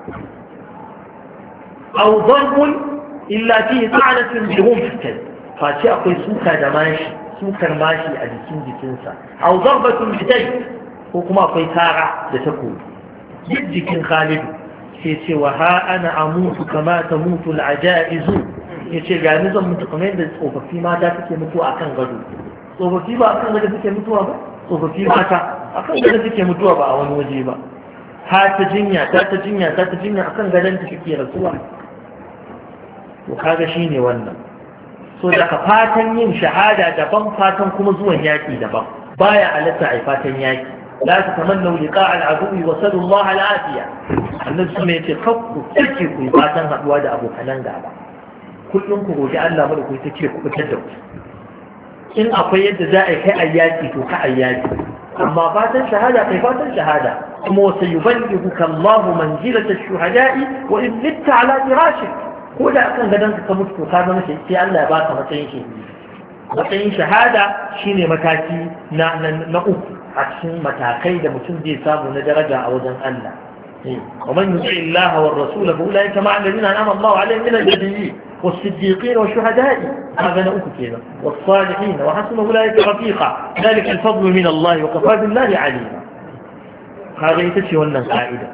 aw darbun illa fihi ta'anatun bi rumhin, face akwai suka da mashi sukar mashi a jikin jikinsa aw darbatun bi sayf, ko kuma akwai tara da takobi duk jikin Khalidu. sai ce wa ha ana amutu kama tamutu al-ajaizu, ya ce gani zan mutu kamar yadda tsofaffi mata suke mutuwa a kan gado. Tsofaffi ba a kan gado suke mutuwa ba? Tsofaffi mata a kan gado suke mutuwa ba a wani waje ba. Ta ta jinya, ta ta jinya, ta ta jinya a kan gadon ta suke rasuwa. To kaga shi ne wannan. So daga fatan yin shahada daban, fatan kuma zuwan yaƙi daban. Baya halatta a fatan yaƙi. La ta tamanna liqa al-aduwi wa sallallahu al-afiya. Annabi sun ce kakku kike ku fatan haduwa da abokanan gaba. kullum ku goge Allah mada ku take ku fitar da ku. in akwai yadda za a kai ayyaki to ka ayyaki, amma fatan shahada kai fatan shahada. kuma wasa yuballighuka Allahu manzilata ash-shuhada'i wa in mitta ala firashik, ko da akan gadan ka mutu to ka zama sai Allah ya baka matsayin shi. matsayin shahada shine mataki na na uku a cikin matakai da mutum zai samu na daraja a wajen Allah. ومن يطع الله والرسول فأولئك مع الذين أنعم الله عليهم من النبيين والصديقين والشهداء، هذا نؤكد كذا، والصالحين وحسن أولئك رفيقا، ذلك الفضل من الله وكفى بالله عليما. هذا يتشي ونن قاعدة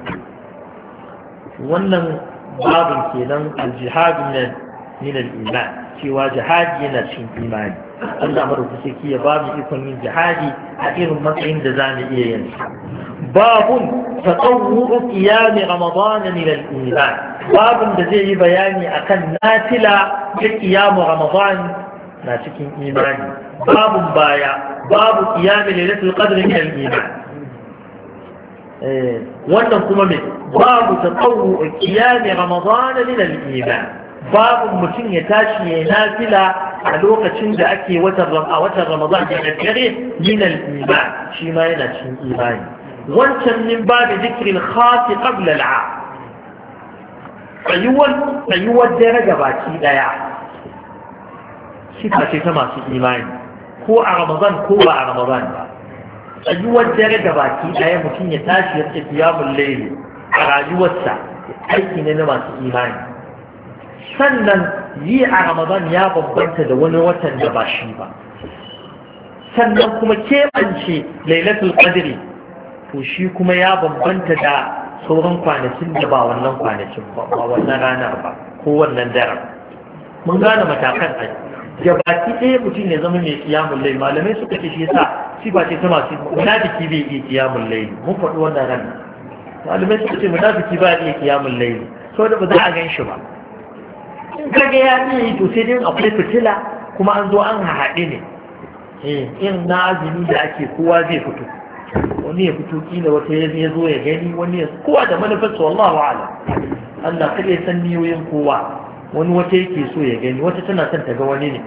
ونن باب كذا الجهاد من من الإيمان، سوى جهاد ينشين إيمان. Allah madaukaki ya ba mu ikon yin jihadi a irin matsayin da za mu iya yin sa. Babun tatawwu qiyam Ramadan min al-iman, babun da zai yi bayani akan nafila ta qiyam Ramadan na cikin imani. Babun baya babu qiyam lailatul qadr min al-iman. Eh wannan kuma me babu tatawwu qiyam Ramadan min al-iman, babu mutum ya tashi ya nafila a lokacin da ake watan a watan Ramadan da dare min al-iman, shi ma yana cikin imani. wancan min babu zikirin khasi qabla al-'am, ayyuwan ayyuwar dare gabaki daya shi ce ta masu imani, ko a Ramadan ko ba a Ramadan ba. ayyuwar dare gabaki daya mutum ya tashi ya tafi qiyamul layl a rayuwarsa aiki ne na masu imani. sannan yi a Ramadan ya bambanta da wani watan da ba shi ba. sannan kuma keɓance lailatul qadri to shi kuma ya bambanta da sauran kwanakin da ba wannan kwanakin ba, ba wannan ranar ba ko wannan daren. mun gane matakan ai gabaki ɗaya mutum ya zama mai kiyamun lai. malamai suka ce shi yasa sifa ce ta masu munafiki bai iya kiyamun lai. mun faɗi wannan ran malamai suka ce munafiki ba iya kiyamun lai saboda ba za a gan shi ba. kaga ya iya yi to sai dai akwai fitila kuma an zo an haɗe ne in na azumi da ake kowa zai fito, wani ya fito kila wata ya zo ya gani, wani ya kowa da manufarsa wallahu a'lam. Allah kada ya san niyoyin kowa, wani wata yake so ya gani, wata tana son ta ga wani ne,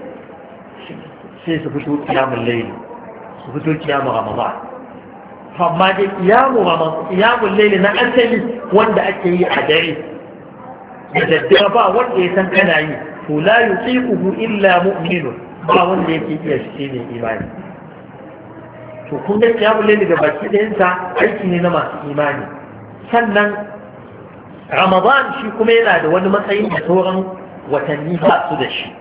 sai su fito kiyamul layl, su fito kiyamul ramadan. amma dai kiyamul ramadan kiyamul layl na asali wanda ake yi a dare da daddare ba wanda ya san kana yi, to la yuqiquhu illa mu'minun, ba wanda yake iya shi ne imani. to kun ga kiyamul layl da baki da yansa aiki ne na masu imani. sannan Ramadan shi kuma yana da wani matsayin da sauran watanni ba su da shi.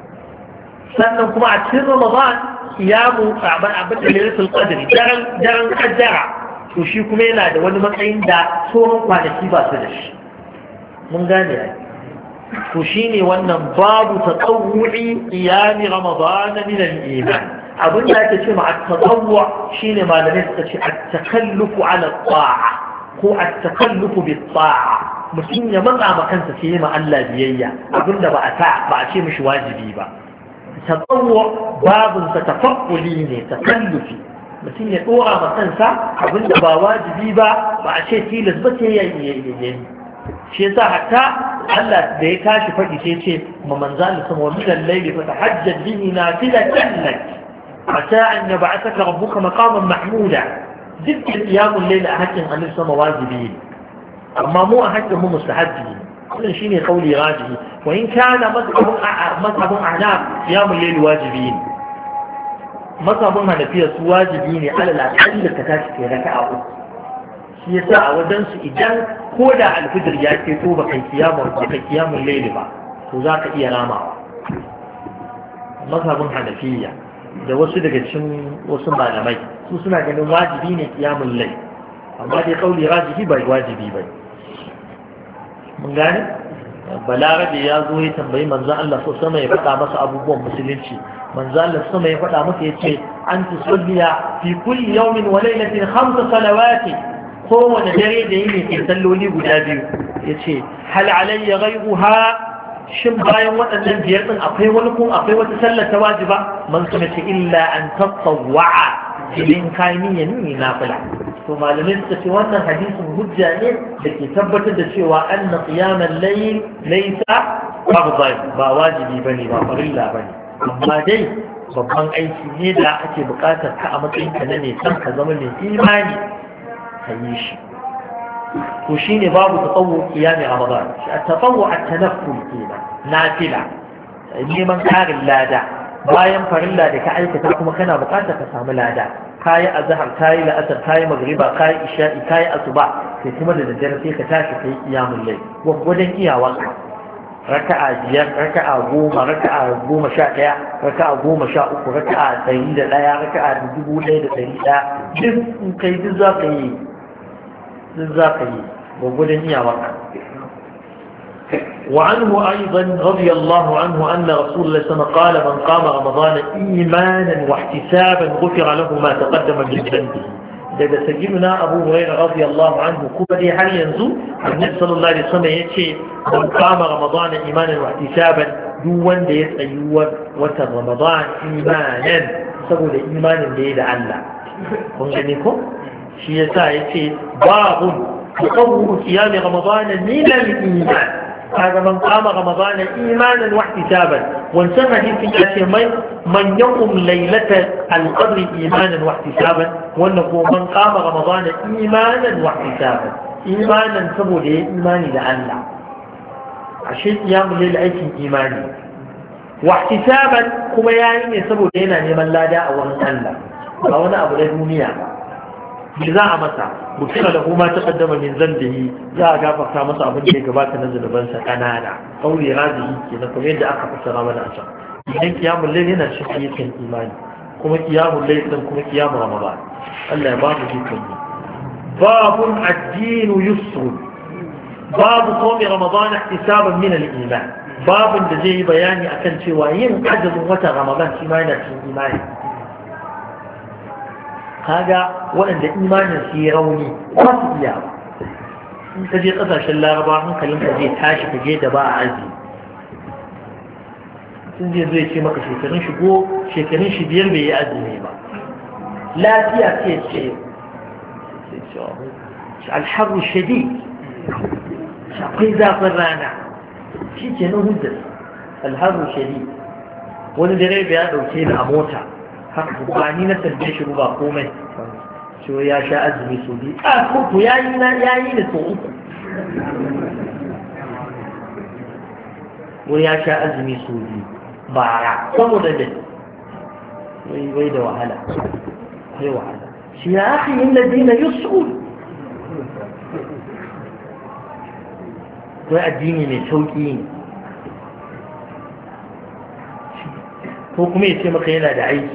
sannan kuma a cikin Ramadan kiyamu saban abin da lailatul qadri daren daren kaddara, to shi kuma yana da wani matsayin da sauran kwanaki ba su da shi. mun gane ai to shine wannan babu tatawwu'i qiyam Ramadan min al-iman, abin da ake ce ma at-tatawwu shine malamai suka ce at-takallufu ala ta'a ko at-takallufu bi ta'a mutum ya matsa ma kansa sai ma Allah biyayya abinda ba a ta ba a ce mishi wajibi ba tatawwu babun sa tafakkuli ne takallufi mutum ya dora ma kansa abinda ba wajibi ba ba a ce tilas ba sai ya yi shi yasa hatta Allah da ya tashi faɗi sai ce ma manzo Allah sama wa min al-layli fa tahajjad bihi nafilatan lak asa an yab'athaka rabbuka maqaman mahmuda dukkan qiyamul layl a hakkin Allah sama wajibi amma mu a hakkin mu mustahabbi wannan shine kauli rajihi wa in kana mazhabun mazhabun ahnaf qiyamul layl wajibi mazhabun hanafiya su wajibi ne alal aqall ka tashi kai raka'a uku shi yasa a wajen su idan ko da alfijir ya ce to ba kai kiyamul ba kai kiyamul layl ba to zaka iya ramawa mazhabun hanafiya da wasu daga cikin wasu malamai su suna ganin wajibi ne kiyamul layl amma dai kauli rajihi bai wajibi bai mun gane balarabe ya zo ya tambayi manzo Allah so sama ya faɗa masa abubuwan musulunci manzo Allah sama ya faɗa masa yace an tusalliya fi kulli yawmin wa laylatin khamsa salawati kowane dare da yini ke salloli guda biyu yace hal alayya ghayruha shin bayan waɗannan biyar din akwai wani ko akwai wata sallar ta wajiba man kuma ce illa an tatawwa idan kai niyya ni nafila to malamai suka ce wannan hadisin hujja ne da ke tabbatar da cewa anna qiyamal layl laysa fardan ba wajibi bane ba farilla bane amma dai babban aiki ne da ake buƙatar ka a matsayin ka ne san ka zama mai imani ka yi shi to shine babu tatawwu qiyam ramadan at-tatawwu at-tanafful kenan nafila neman karin lada bayan farilla da ka aikata kuma kana buƙatar ka samu lada kayi azhar kayi la'asar kayi magriba kayi isha'i kayi asuba sai kuma da daddare sai ka tashi kai qiyamul layl gwagwadon iyawanka raka'a biyar raka'a goma raka'a goma sha ɗaya raka'a goma sha uku raka'a ɗari da ɗaya raka'a dubu ɗaya da ɗari ɗaya duk in kai duk za ka yi duk za ka yi gwagwadon iyawanka وعنه أيضا رضي الله عنه أن رسول الله صلى الله عليه وسلم قال من قام رمضان إيمانا واحتسابا غفر له ما تقدم من ذنبه daga sayyidina Abu Hurairah radiyallahu anhu kuma dai har yanzu Annabi sallallahu alaihi wasallam yace man qama Ramadan imanan wa ihtisaban duk wanda ya tsayi watan Ramadan imanan saboda imanin da ya da Allah kun gani ko shi yasa yace babu taqawwu qiyam Ramadan min al-iman هذا من قام رمضان إيمانا واحتسابا وانسمى حديث يأتي من يقوم ليلة القدر إيمانا واحتسابا وأنه من قام رمضان إيمانا واحتسابا إيمانا سبو ليه إيماني لألا عشان قيام الليل أيكي إيماني واحتسابا كما يعني سبو لينا لمن لا داء ومن ألا فأنا أبو الدنيا za a masa bukira da kuma ta kaddama min zambihi za a gafarta masa abin da ya gabata na zunubansa kanana kauli rajihi ke na kuma yadda aka fassara mana a can idan kiyamun layl yana cikin ayyukan imani kuma kiyamun layl din kuma kiyamun ramadan Allah ya ba mu dukkan mu babun addinu yusr babu sawmi ramadan ihtisaban min al-iman babun da zai yi bayani akan cewa yin azumin watan ramadan shi ma yana cikin imani kaga waɗanda imanin su yi rauni ba su iya ba in ka je ƙasashen laraba hankalin ka zai tashi ka je da ba a aji sun zai zai ce maka shekarun shigo shekarun shi biyar bai yi azumi ba lafiya ce ce alharu shadi akwai zafin rana shi ke nan hujjar alharu shadi wani direba ya ɗauke ni a mota haka ba ni na tambaye shi ba komai so ya sha azumi so biyu a ko yayi na yayi da so uku ko ya sha azumi so biyu bara saboda da wai wai da wahala sai wahala shi ya akhi alladina yusul wai addini mai sauki ne ko kuma ya ce maka yana da aiki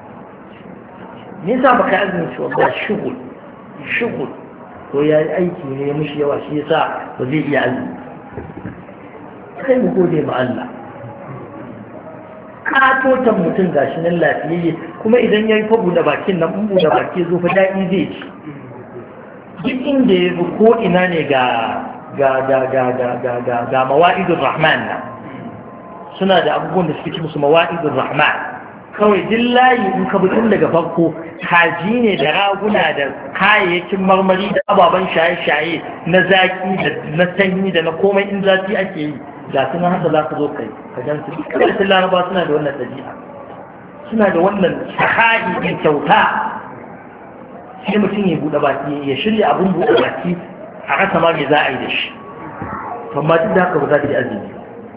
nisa baka azumi shi wanda shugul shugul ko ya yi aiki ne mushi yawa shi yasa ba zai iya azumi kai mu gode ma Allah katotan mutum gashi nan lafiyayye kuma idan ya yi fa buɗe bakin nan in buɗe baki zo fa daɗi zai ci duk inda ya bi ko ina ne ga ga ga ga ga ga ga ga mawa'idur rahman na suna da abubuwan da suke ci musu mawa'idur rahman kawai duk layi in ka bi tun daga farko kaji ne da raguna da kayayyakin marmari da ababen shaye-shaye na zaki da na sanyi da na komai in zafi ake yi ga su nan haka za ka zo kai ka gan su duk laraba suna da wannan ɗabi'a suna da wannan sahahi ɗin kyauta sai mutum ya buɗe baki ya shirya abin buɗe baki a rasa ma me za a yi da shi amma duk da haka ba za ki azumi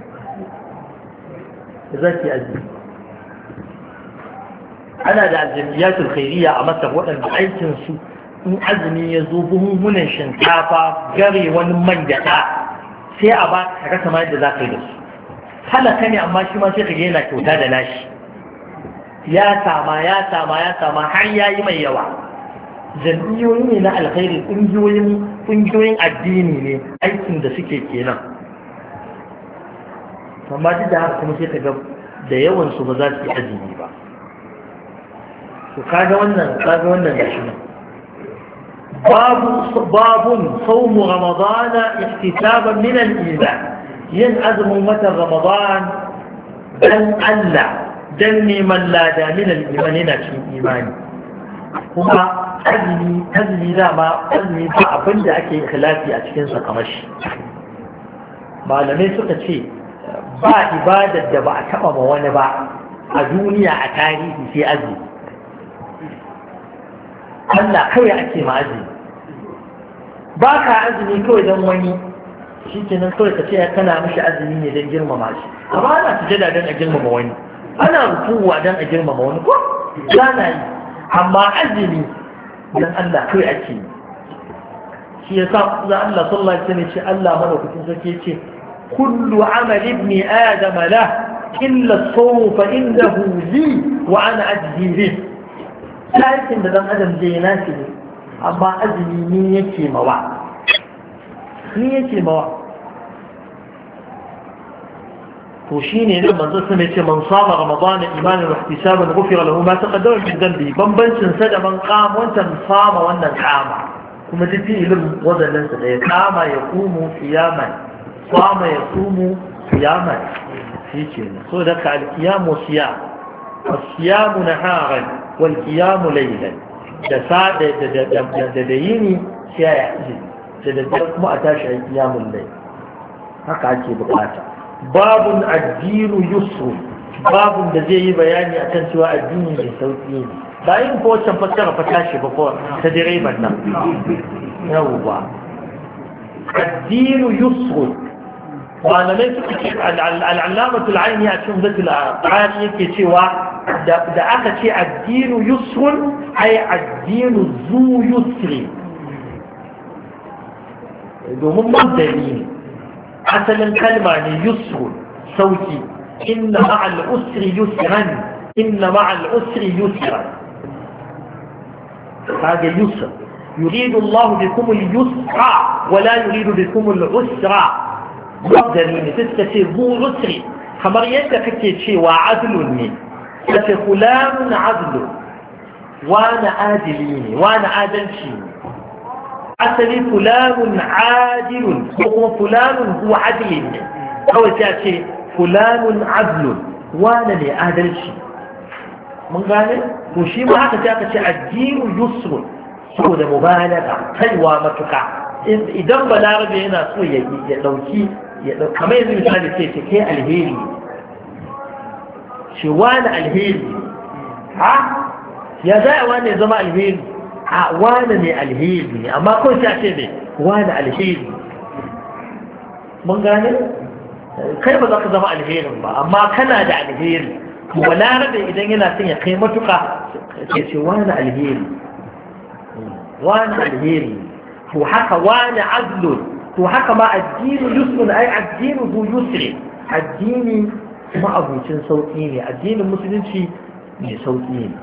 ba za ki azumi ana da aljamiyatul khairiyya a masar waɗanda aikinsu in azumi ya zo buhunhunan shinkafa gare wani man gyaɗa sai a ba ka rasa ma yadda za ka yi da su talaka ne amma shi ma sai ka yana kyauta da nashi ya sama ya sama ya sama har ya yi mai yawa jam'iyyoyi ne na alkhairi ƙungiyoyin ƙungiyoyin addini ne aikin da suke kenan amma duk da haka kuma sai ka ga da yawansu ba za su yi azumi ba to kaga wannan kaga wannan gashi nan babu babun sawm ramadan ihtisaban min al-iman yin azumin watan ramadan dan Allah dan neman lada min al-iman yana cikin imani kuma azumi azumi da ma azumi ba abinda ake ikhlasi a cikin sa kamar shi malamai suka ce ba ibadar da ba a taba ma wani ba a duniya a tarihi sai azumi Allah kawai ake ma azumi ba ka azumi kawai don wani shi kenan kawai ka ce kana mishi azumi ne don girmama shi amma ana sujada don a girmama wani ana rukuwa don a girmama wani ko na yi amma azumi don Allah kawai ake yi shi ya sa za Allah sallallahu alaihi wasallam ce Allah madaukakin sarki ce kullu amal ibn adam la illa as-sawm fa innahu li wa ana ajzi bihi aikin da dan adam zai nashi ne amma azumi ni yake mawa ni yake mawa to shine ne manzo sai ce man sama ramadana imanan wa ihtisaban ghufira lahu ma taqaddama min dhanbi bambancin sa da man qama wannan sama wannan qama kuma duk ilmin wadannan sa da ya qama ya qumu qiyaman qama ya qumu qiyaman shi kenan so da ka al-qiyam wa siyam as-siyam naharan والقيام ليلا da sada da da yini sai ya yi da da kuma a tashi a kiyamun lai haka ake bukata babun addinu yusru babun da zai yi bayani akan cewa addini mai sauki ne ba yin ko wancan fassara fa tashi ba ko ta direban nan yawwa addinu yusru malamai suka ce al'allamatul aini a cikin zatul ƙari yake cewa da aka ce addinu yusrun ai addinu zu yusri domin mandari ne asalin kalma ne yusrun sauki inna ma'al usri yusran inna ma'al usri yusran هذا يسر يريد الله بكم اليسر ولا يريد بكم العسر مقدرين تستشير ذو عسر kamar yadda kake cewa adlun ne kace fulanun adlu wani adili ne wani adalci ne asali fulanun adilun ko kuma fulanun huwa adilin ne kawai sai ce fulanun adlun wani ne adalci mun gane to shi ma haka sai aka ce addinu yusrun saboda mubalaga kaiwa matuka idan balarabe yana so ya dauki kamar yanzu misali ce ce kai alheri shi wani alheri ha ya za a wani zama alheri a wani ne alheri ne amma kawai sai a ce ne wani alheri mun gane kai ba za ka zama alherin ba amma kana da alheri balarabe idan yana son ya kai matuka ce ce wani alheri wani alheri to haka wani adlun to haka ma addini yusrun ai addini zu yusri addini kuma abincin sauki ne addinin musulunci mai sauki ne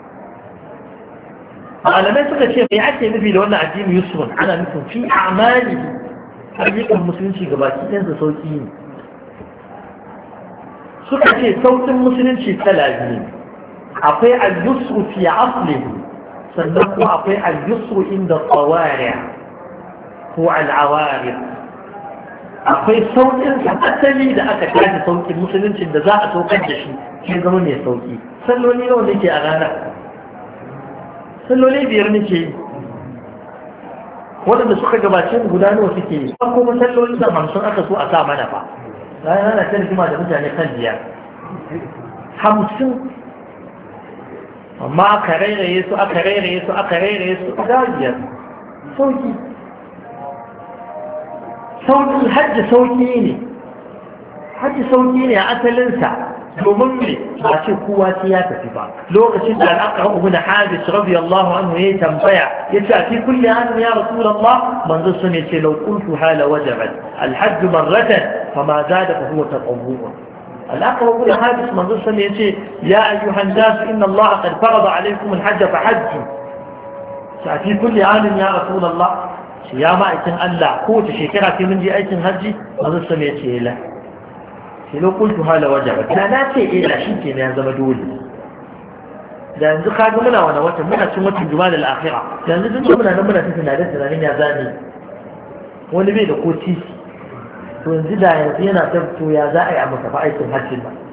malamai suka ce mai ake nufi da wannan addini yusrun ana nufin fi amali ayyukan musulunci gabaki ɗansa sauki ne suka ce saukin musulunci kala biyu akwai al-yusru fi aslihi sannan kuma akwai al-yusru inda tsawari ko al-awari akwai saukin asali da aka tashi saukin musuluncin da za a saukar da shi shi zama mai sauki salloli nawa nake a rana salloli biyar nake yi waɗanda suka gabace mu guda nawa suke yi an kuma salloli da hamsin aka so a sa mana fa bayan ana kan jima da mutane kan biyar hamsin amma aka rairaye su aka rairaye su aka rairaye su guda biyar sauki sauki hajji sauki ne hajji sauki ne a asalinsa domin ne ba ce kowa sai ya tafi ba lokacin da al'aqra ibn habis radiyallahu anhu ya tambaya yace a fi kulli an ya rasulullah manzo sun yace law qultu hala wajabat al-hajj marratan fama zada fa huwa tatawwu الأقرب يقول حادث منظور سنة يقول يا أيها الناس إن الله قد فرض عليكم الحج فحجوا في كل عام يا رسول الله يا ما إتن ألا قوت شكرا في من جي أيتن هجي منظور سنة يقول لا لو قلت هذا وجبت لا لا شيء إلا شيء يا زمدولي da yanzu ka ga muna wani watan muna cin watan juma'a al-akhira yanzu duk muna nan muna cikin da tunanin ya zani wani bai da ko titi to yanzu da yanzu yana tabbato ya za a yi a masa aikin hajjin ba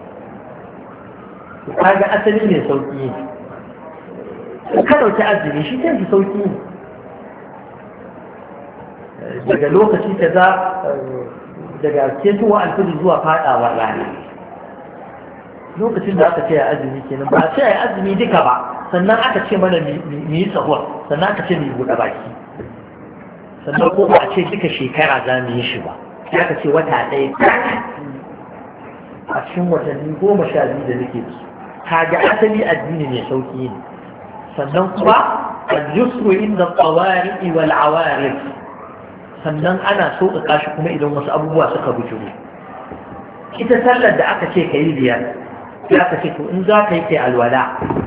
kaga asali ne sauki ne ka dauki azumi shi kan shi sauki ne daga lokaci ta za daga ketowa alfiji zuwa fadawa rana lokacin da aka ce a azumi kenan ba a ce a yi azumi duka ba sannan aka ce mana mu yi sahur sannan aka ce mu yi buɗe baki sannan ko ba a ce duka shekara za mu yi shi ba sai aka ce wata ɗaya a cikin watanni goma sha biyu da nake su kaga asali addini mai sauki ne sannan kuma al-yusru inda tsawari wal awarif sannan ana so ka shi kuma idan wasu abubuwa suka bujuro ita sallar da aka ce ka yi biyar sai aka ce to in za ka yi kai alwala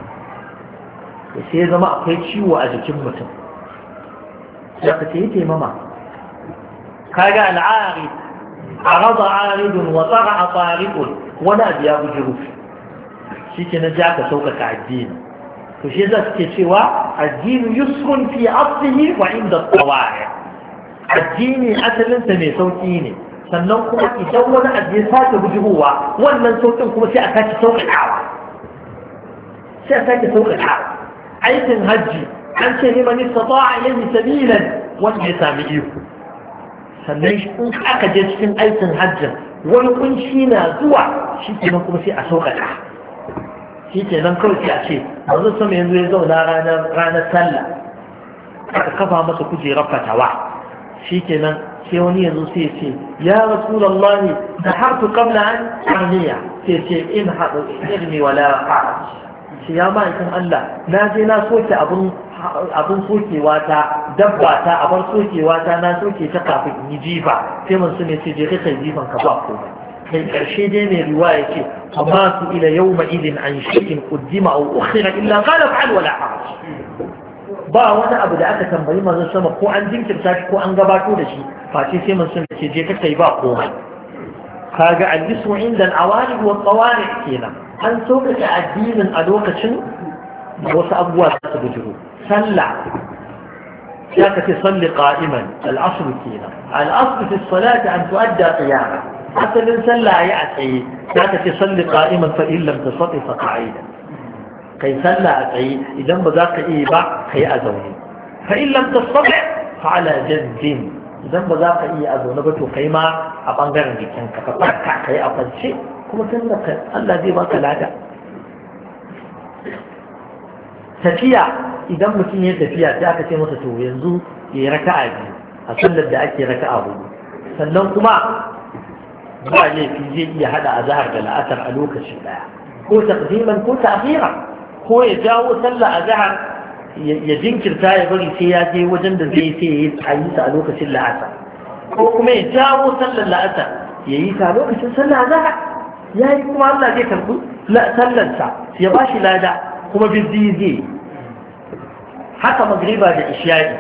sai zama akwai ciwo a jikin mutum sai aka ce yi taimama kaga al'ari arada aridun wa tsara tariqun wani abu ya bujuru shike na ja ka sauƙaƙa addini to shi yasa suke cewa addini yusrun fi aslihi wa inda tawari addini asalin sa mai sauki ne sannan kuma idan wani abu ya sake bujuruwa wannan sauƙin kuma sai a sake sauƙaƙawa sai a sake sauƙaƙawa aikin hajji an ce liman istata'a ilayhi sabilan wanda ya sami iko sannan in aka je cikin aikin hajjin wani kunshi na zuwa shi kenan kuma sai a sauƙaƙa shi kenan kawai sai a ce yanzu sama yanzu ya zauna ranar sallah aka kafa masa kujerar fatawa shi kenan sai wani yanzu sai ya ce ya rasulallah da hartu qabla an arniya sai ce in haɗu irni wala haraj shi ya ma'aikin Allah na je na soke abun abin sokewa ta dabba ta abar sokewa ta na soke ta kafin in yi jifa sai mun su ne ce je kai jifan ka ba komai kai karshe dai mai riwaya ce amma su ila yawma idin an shay'in quddima aw ukhira illa qala fa'al wala haraj ba wani abu da aka tambayi manzon sama ko an jinkirta shi ko an gabato da shi face sai mun sun ce je kai ba komai kaga al-ismu inda al-awali wa tawari kenan an soke addinin a lokacin wasu abubuwa su bujuru صلى ياك تصلي قائما الأصل كينا الأصل في الصلاة أن تؤدى قياما حتى من صلى يأتي ياك تصلي قائما فإن لم تستطع فقعيدا كي صلى أتي إذا بذاك إيبا كي أزوني فإن لم تستطع فعلى جنب إذا بذاك إي أزوني بتو قيما أبانغر بكنك فقطع كي أفضل شيء كما تنك الله دي باك لادا tafiya idan mutum ya tafiya sai aka ce masa to yanzu ya yi raka'a biyu a sallar da ake raka'a hudu sannan kuma ba laifi zai iya hada azhar da la'asar a lokaci daya ko taqdiman ko ta'khira ko ya jawo sallar azhar ya jinkirta ya bari sai ya je wajen da zai sai ya yi ta a lokacin la'asar ko kuma ya jawo sallar la'asar ya yi ta lokacin sallar azhar ya yi kuma Allah zai karbi sallarsa ya ba shi lada kuma bizzi zai haka magriba da isha'i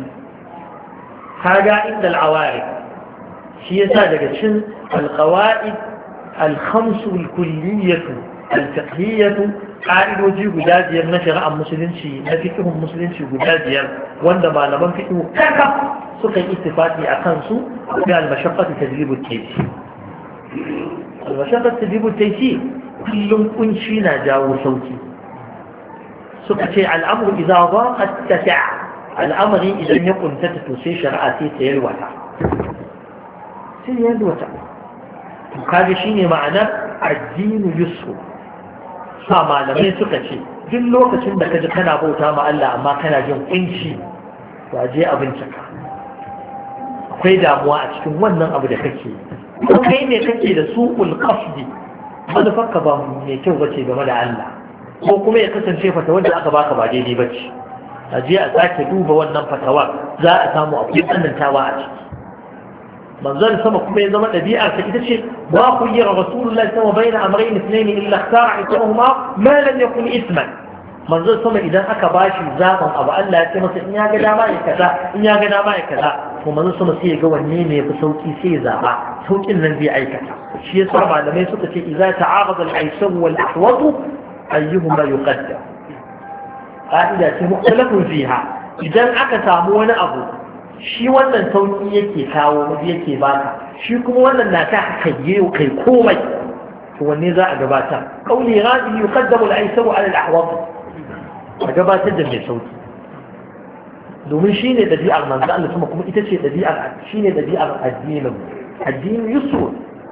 kaga inda al'awari shi yasa daga cin alqawaid al-khams al-kulliyah al-fiqhiyah ƙa'idoji guda biyar na shari'ar musulunci na fiqhun musulunci guda biyar wanda malaman fiqh kaka suka yi ittifaqi a kansu akwai al-mashaqqatu tajlibu at-taysir al-mashaqqatu tajlibu at-taysir kullum kunci na jawo sauki suka ce al'amru idza daqat tasa'a al'amari idan ya kuntata to sai shari'a sai ta yalwata sai yalwata to kaga shine ma'anar addinu yusru sa malamai suka ce duk lokacin da kaji kana bauta ma Allah amma kana jin kunci to aje a bincika akwai damuwa a cikin wannan abu da kake ko kai ne kake da suqul qasdi manufarka ba mai kyau bace game da Allah ko kuma ya kasance fata wanda aka baka ba daidai bace aje a sake duba wannan fatawa za a samu akwai tsanantawa a ciki manzon sama kuma ya zama ɗabi'ar ta ita ce ba ku yi rasulullahi sama baina amrayn ithnayn illa ikhtara ithma ma lam yakun ithman manzon sama idan aka bashi zaban abu Allah ya ce masa in ya ga dama ya kaza in ya ga dama ya kaza to manzon sama sai ya ga wanne ne yafi sauki sai ya zaba saukin nan zai aikata shi yasa malamai suka ce idza ta'arada al-aysar wal ahwat ayyuhuma yuqaddam qa'ida ce mukhtalafun fiha idan aka samu wani abu shi wannan sauki yake kawo wani yake baka shi kuma wannan na ta kai kai komai to wanne za a gabatar kauli radi yuqaddamu al-aysaru ala al-ahwat a gabatar da mai sauki domin shine dabi'ar manzo Allah kuma kuma ita ce dabi'ar shine dabi'ar addinin addinin yusuf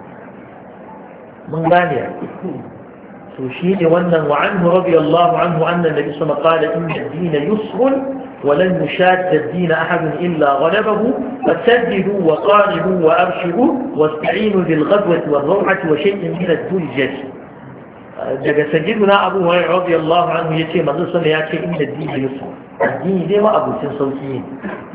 mun gane to shine wannan wa anhu radiyallahu anhu anna nabi sallallahu alaihi wasallam qala inna ad-din yusr ولن يشاد الدين أحد إلا غلبه فسددوا وقاربوا وأرشدوا واستعينوا بالغدوة والروعة وشيء من الدلجة daga sayyiduna Abu Hurairah radiyallahu anhu yace manzo sallallahu ya ce inda dini yusuf addini dai ma abucin sauki ne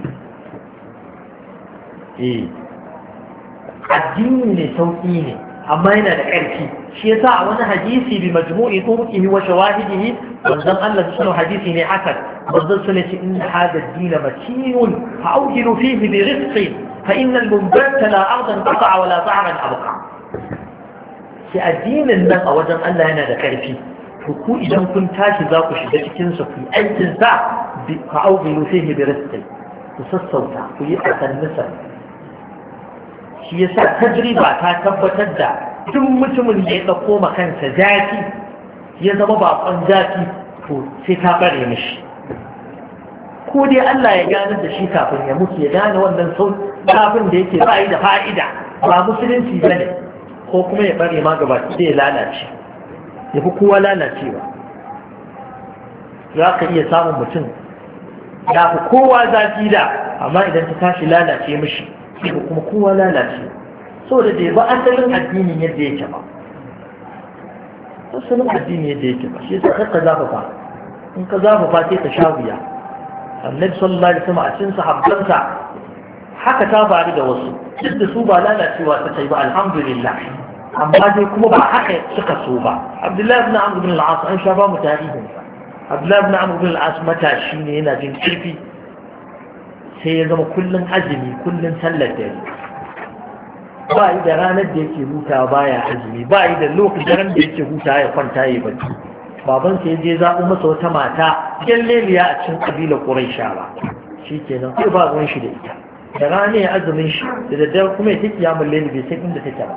eh addini ne sauki ne amma yana da ƙarfi shi yasa a wani hadisi bi majmu'i turuqihi wa shawahidihi manzon Allah sunan hadisi ne hasan manzon sunan ce inna hada ad-din matinun fa'awjilu fihi bi rizqi fa inna al-munbata la ardan qata'a wa la ta'ran abqa shi addinin nan a wajen Allah yana da ƙarfi to ku idan kun tashi za ku shiga cikin sa ku aikin sa fa'awjilu fihi bi rizqi ku sassauta ku yi asannisa shi yasa tajriba ta tabbatar da duk mutumin da ya ɗauko ma kansa zafi ya zama baƙon zafi to sai ta bare mishi ko dai Allah ya gane da shi kafin ya mutu ya gane wannan sau kafin da yake ba da fa'ida ba musulunci ba ne ko kuma ya bare ma gaba sai ya lalace ya fi kowa lalacewa za ka iya samun mutum ya fi kowa zafi da amma idan ta tashi lalace mishi sai kuma kowa lalace saboda da ba asalin addinin yadda yake ba asalin addini yadda yake ba shi yasa ka zafafa in ka zafafa sai ka sha wuya annabi sallallahu alaihi wasallam a cikin sahabbansa haka ta faru da wasu duk da su ba lalacewa ta kai ba alhamdulillah amma dai kuma ba haka suka so ba Abdullahi ibn Amr ibn al-As an sha ba mu tarihin sa Abdullahi ibn Amr ibn al-As matashi ne yana jin kirfi sai ya zama kullun azumi kullun sallar dare ba yi da ranar da yake huta baya azumi ba yi da lokacin da yake huta ya kwanta ya bacci baban sai je zaɓo masa wata mata gyalleliya a cikin kabilar Qurayshawa shikenan sai ba ruwan shi da ita da rana ya azumin shi da daddare kuma ya take yamun laili bai san inda take ba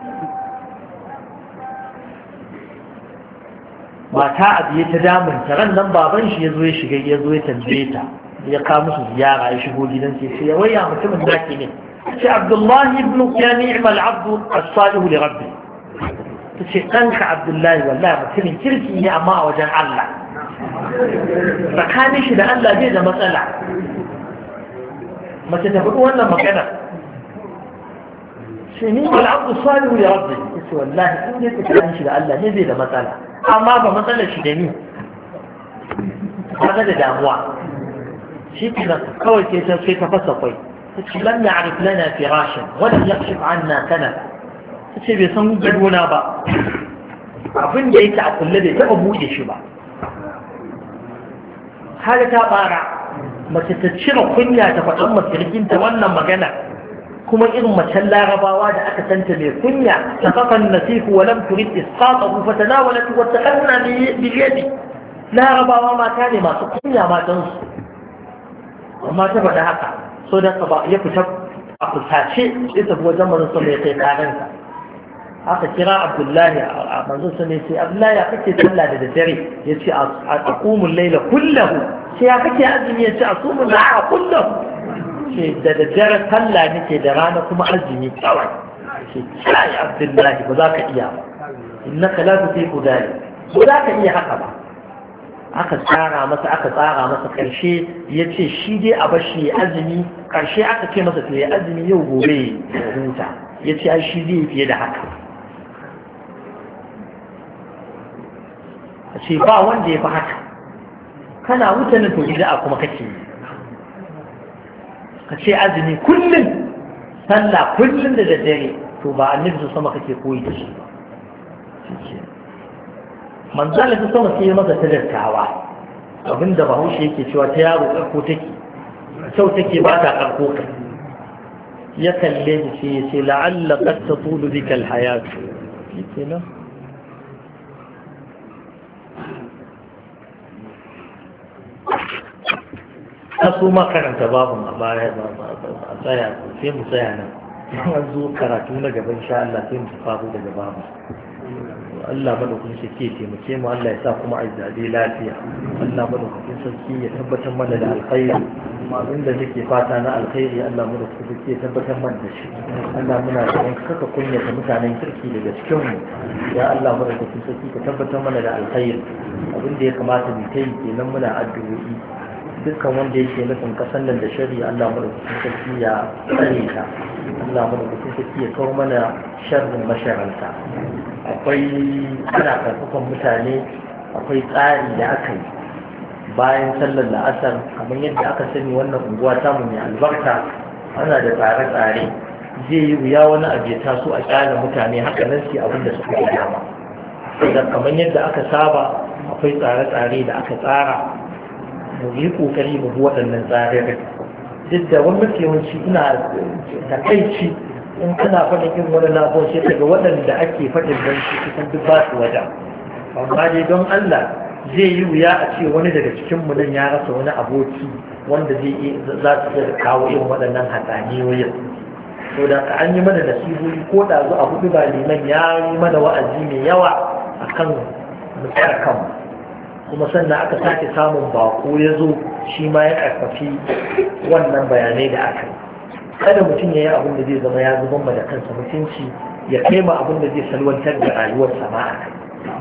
mata abu ya ta damunta ran nan baban shi ya zo ya shiga ya zo ya tambaye ta ya kawo musu ziyara ya shigo gidan sai sai ya waya mutumin da ke ne sai Abdullahi ibn ya ni'mal abdu as-salihu li rabbi tace danka Abdullahi wallahi mutumin kirki ne amma a wajen Allah tsakanin shi da Allah bai da matsala mace ta faɗi wannan magana sai ni'mal abdu as-salihu li rabbi tace wallahi in dai tsakanin shi da Allah ne bai da matsala amma ba matsalar shi da ni kaga da damuwa shi kenan kawai sai ta sai ta fasa kwai tace lam ya'rif lana firashan wa lam yakshif 'anna kana tace bai san gadona ba abin da yake a kulle bai taba buɗe shi ba har ta fara mace ta cire kunya ta faɗin masirkin ta wannan magana kuma irin macen larabawa da aka santa mai kunya ta kafan nasifu wa lam turid isqatahu fa tanawalat wa taqanna bi yadi larabawa mata ne masu kunya matan su amma ta faɗa haka so da ka ba ya fita a kusace ya tafi wajen manzon sama ya kai karansa aka kira abdullahi a manzon sama ya ce abdullahi ya kake sallah da daddare ya ce a aqumul layla kullahu sai ya kake azumi ya ce asumul nahara kullahu ce da daddare sallah nake da rana kuma azumi kawai ce kai abdullahi ba za ka iya ba innaka la tusiqu dalik ba za ka iya haka ba aka tsara masa aka tsara masa karshe ya ce shi dai a bashi azumi karshe aka ce masa to ya azumi yau gobe ya huta ya ce ai shi zai fiye da haka a ce ba wanda ya fi haka kana wuta na to bid'a kuma kake yi ka ce azumi kullum sallah kullum da daddare to ba annabi su sama kake koyi da shi ba manzala ta sama sai masa ta dattawa abinda bahaushe yake cewa ta yaro karko take kyau take ba ta karko ka ya kalle ni sai ya ce la'alla qad tatulu bika alhayat kenan ta su makaranta babu a baya a tsaya sai mu tsaya nan an zo karatu na gaban sha Allah sai mu faru daga babu Allah madaukakin sarki ya taimake mu Allah ya sa kuma a zabe lafiya Allah madaukakin sarki ya tabbatar mana da alkhairi abin da nake fata na alkhairi Allah madaukakin sarki ya tabbatar mana da shi Allah muna da kaka kunyata mutanen kirki daga cikin mu ya Allah madaukakin sarki ka tabbatar mana da alkhairi abin da ya kamata mu kai kenan muna addu'o'i dukkan wanda yake nufin kasan nan da shari'a Allah madaukakin sarki ya tsare ta Allah madaukakin sarki ya kawo mana sharrin masharanta akwai ana karfafan mutane akwai tsari da aka yi bayan sallar la'asar kamar yadda aka sani wannan unguwa tamu mai albarka ana da tsare-tsare zai yi wuya wani abu ya taso a kyala mutane haka nan su abin da suka yi dama da kamar yadda aka saba akwai tsare-tsare da aka tsara mu yi kokari mu bi waɗannan tsare duk da wani yawanci ina takaici in kana faɗin irin wani labuwa sai daga waɗanda ake faɗin don shi kusan duk ba su wajen amma dai don Allah zai yi wuya a ce wani daga cikin mu nan ya rasa wani aboki wanda zai za su iya kawo irin waɗannan hatsaniyoyin to da ka an yi mana nasihohi ko da zu a hudu ba liman ya yi mana wa'azi mai yawa akan mu tsara kanmu kuma sannan aka sake samun bako ya zo shi ma ya karfafi wannan bayanai da aka yi kada mutum ya yi abin da zai zama ya zuban da kansa mutunci ya kai ma abin da zai salwantar da rayuwar sama a kai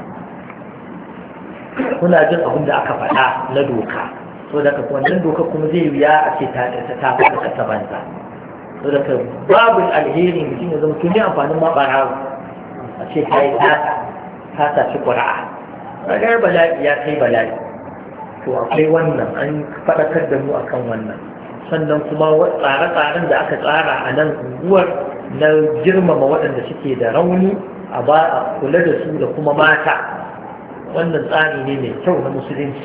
kuna jin abin da aka faɗa na doka so daga wannan doka kuma zai wuya a ce ta ta faɗa kasa banza so daga babu alheri mutum ya zama tuni amfanin ma ɓarawo a ce ta yi tata ta tafi ƙura'a ragar bala'i ya kai bala'i to akwai wannan an faɗakar da mu akan wannan sannan kuma tsare-tsaren da aka tsara a nan unguwar na girmama waɗanda suke da rauni a ba a kula da su da kuma mata wannan tsari ne mai kyau na musulunci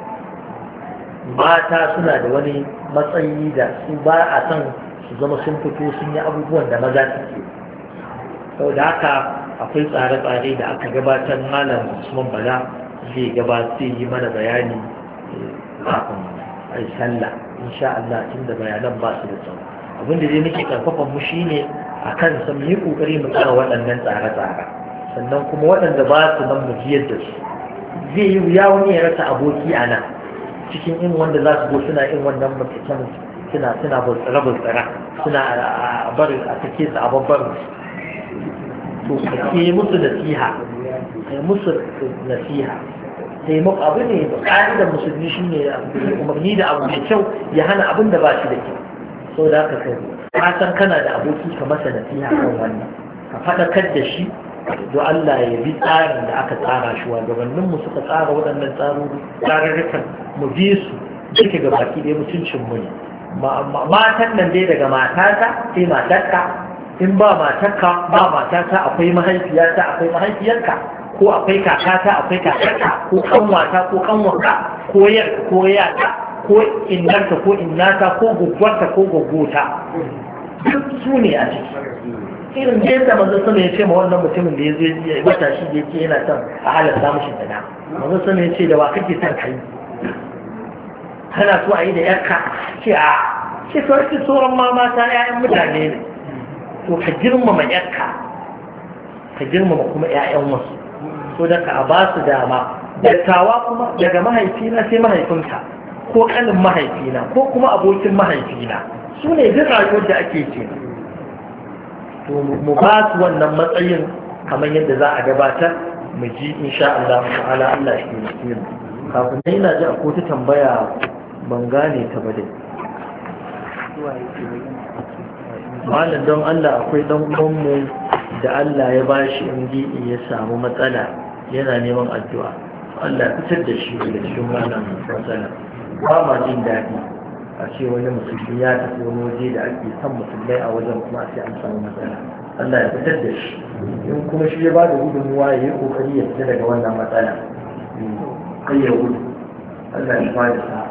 mata suna da wani matsayi da su ba a son su zama sun fito sun yi abubuwan da maza suke sau da haka akwai tsare-tsare da aka gabatar malam usman bala zai gabatar yi mana bayani kafin a yi sallah insha Allah tun da bayanan ba su da tsawo abinda dai nake karfafan mu shine akan san mu yi kokari mu tsara waɗannan tsare-tsare sannan kuma waɗanda ba su nan mu jiyar da su zai yi wuya wani ya rasa aboki a nan cikin in wanda za su zo suna in wannan mutum suna suna bultsara-bultsara suna a bari a take su a babbar to ke musu nasiha ke musu nasiha taimako abu ne ƙa'idar musulmi shi ne umarni da abu mai kyau ya hana abin da ba shi da kyau sau da aka kai ka san kana da aboki ka masa nasiha kan wannan ka faɗakar da shi don Allah ya bi tsarin da aka tsara shi wa gabaninmu suka tsara waɗannan tsarurrukan mu bi su duka ga baki ɗaya mutuncin mu ne matan nan dai daga matata sai matarka in ba matarka ba matata akwai mahaifiyarta akwai mahaifiyarka ko akwai kakata akwai kakarka ko kanwata ko kanwarka ko yarka ko yata ko innarka ko innata ko gwaggwarta ko gwaggota duk su ne a ciki irin da yadda manzo sama ya ce ma wannan mutumin da ya zo ya bata shi da yake yana son a halatta mishi da na manzo sama ya ce da wa kake son kai kana so a yi da yarka ce a ce sauki sauran ma mata ƴaƴan mutane ne to ka girmama yarka ka girmama kuma ƴaƴan wasu so da ka ba su dama dattawa kuma daga mahaifina sai mahaifinka ko kanin mahaifina ko kuma abokin mahaifina su ne duk rayuwar da ake ce to mu ba su wannan matsayin kamar yadda za a gabatar mu ji insha Allah ta'ala Allah shi ne kafin dai ina ji akwai ta tambaya ban gane ta ba dai malam don Allah akwai dan uwanmu da Allah ya bashi indi ya samu matsala yana neman addu'a Allah ya fitar da shi daga cikin wannan matsala ba ma jin daɗi a ce wani musulmi ya tafi wani waje da ake son musulmai a wajen kuma sai an samu matsala Allah ya fitar da shi in kuma shi ya ba da gudunmuwa ya yi kokari ya fita daga wannan matsala kai ya gudu Allah ya ba da sa'a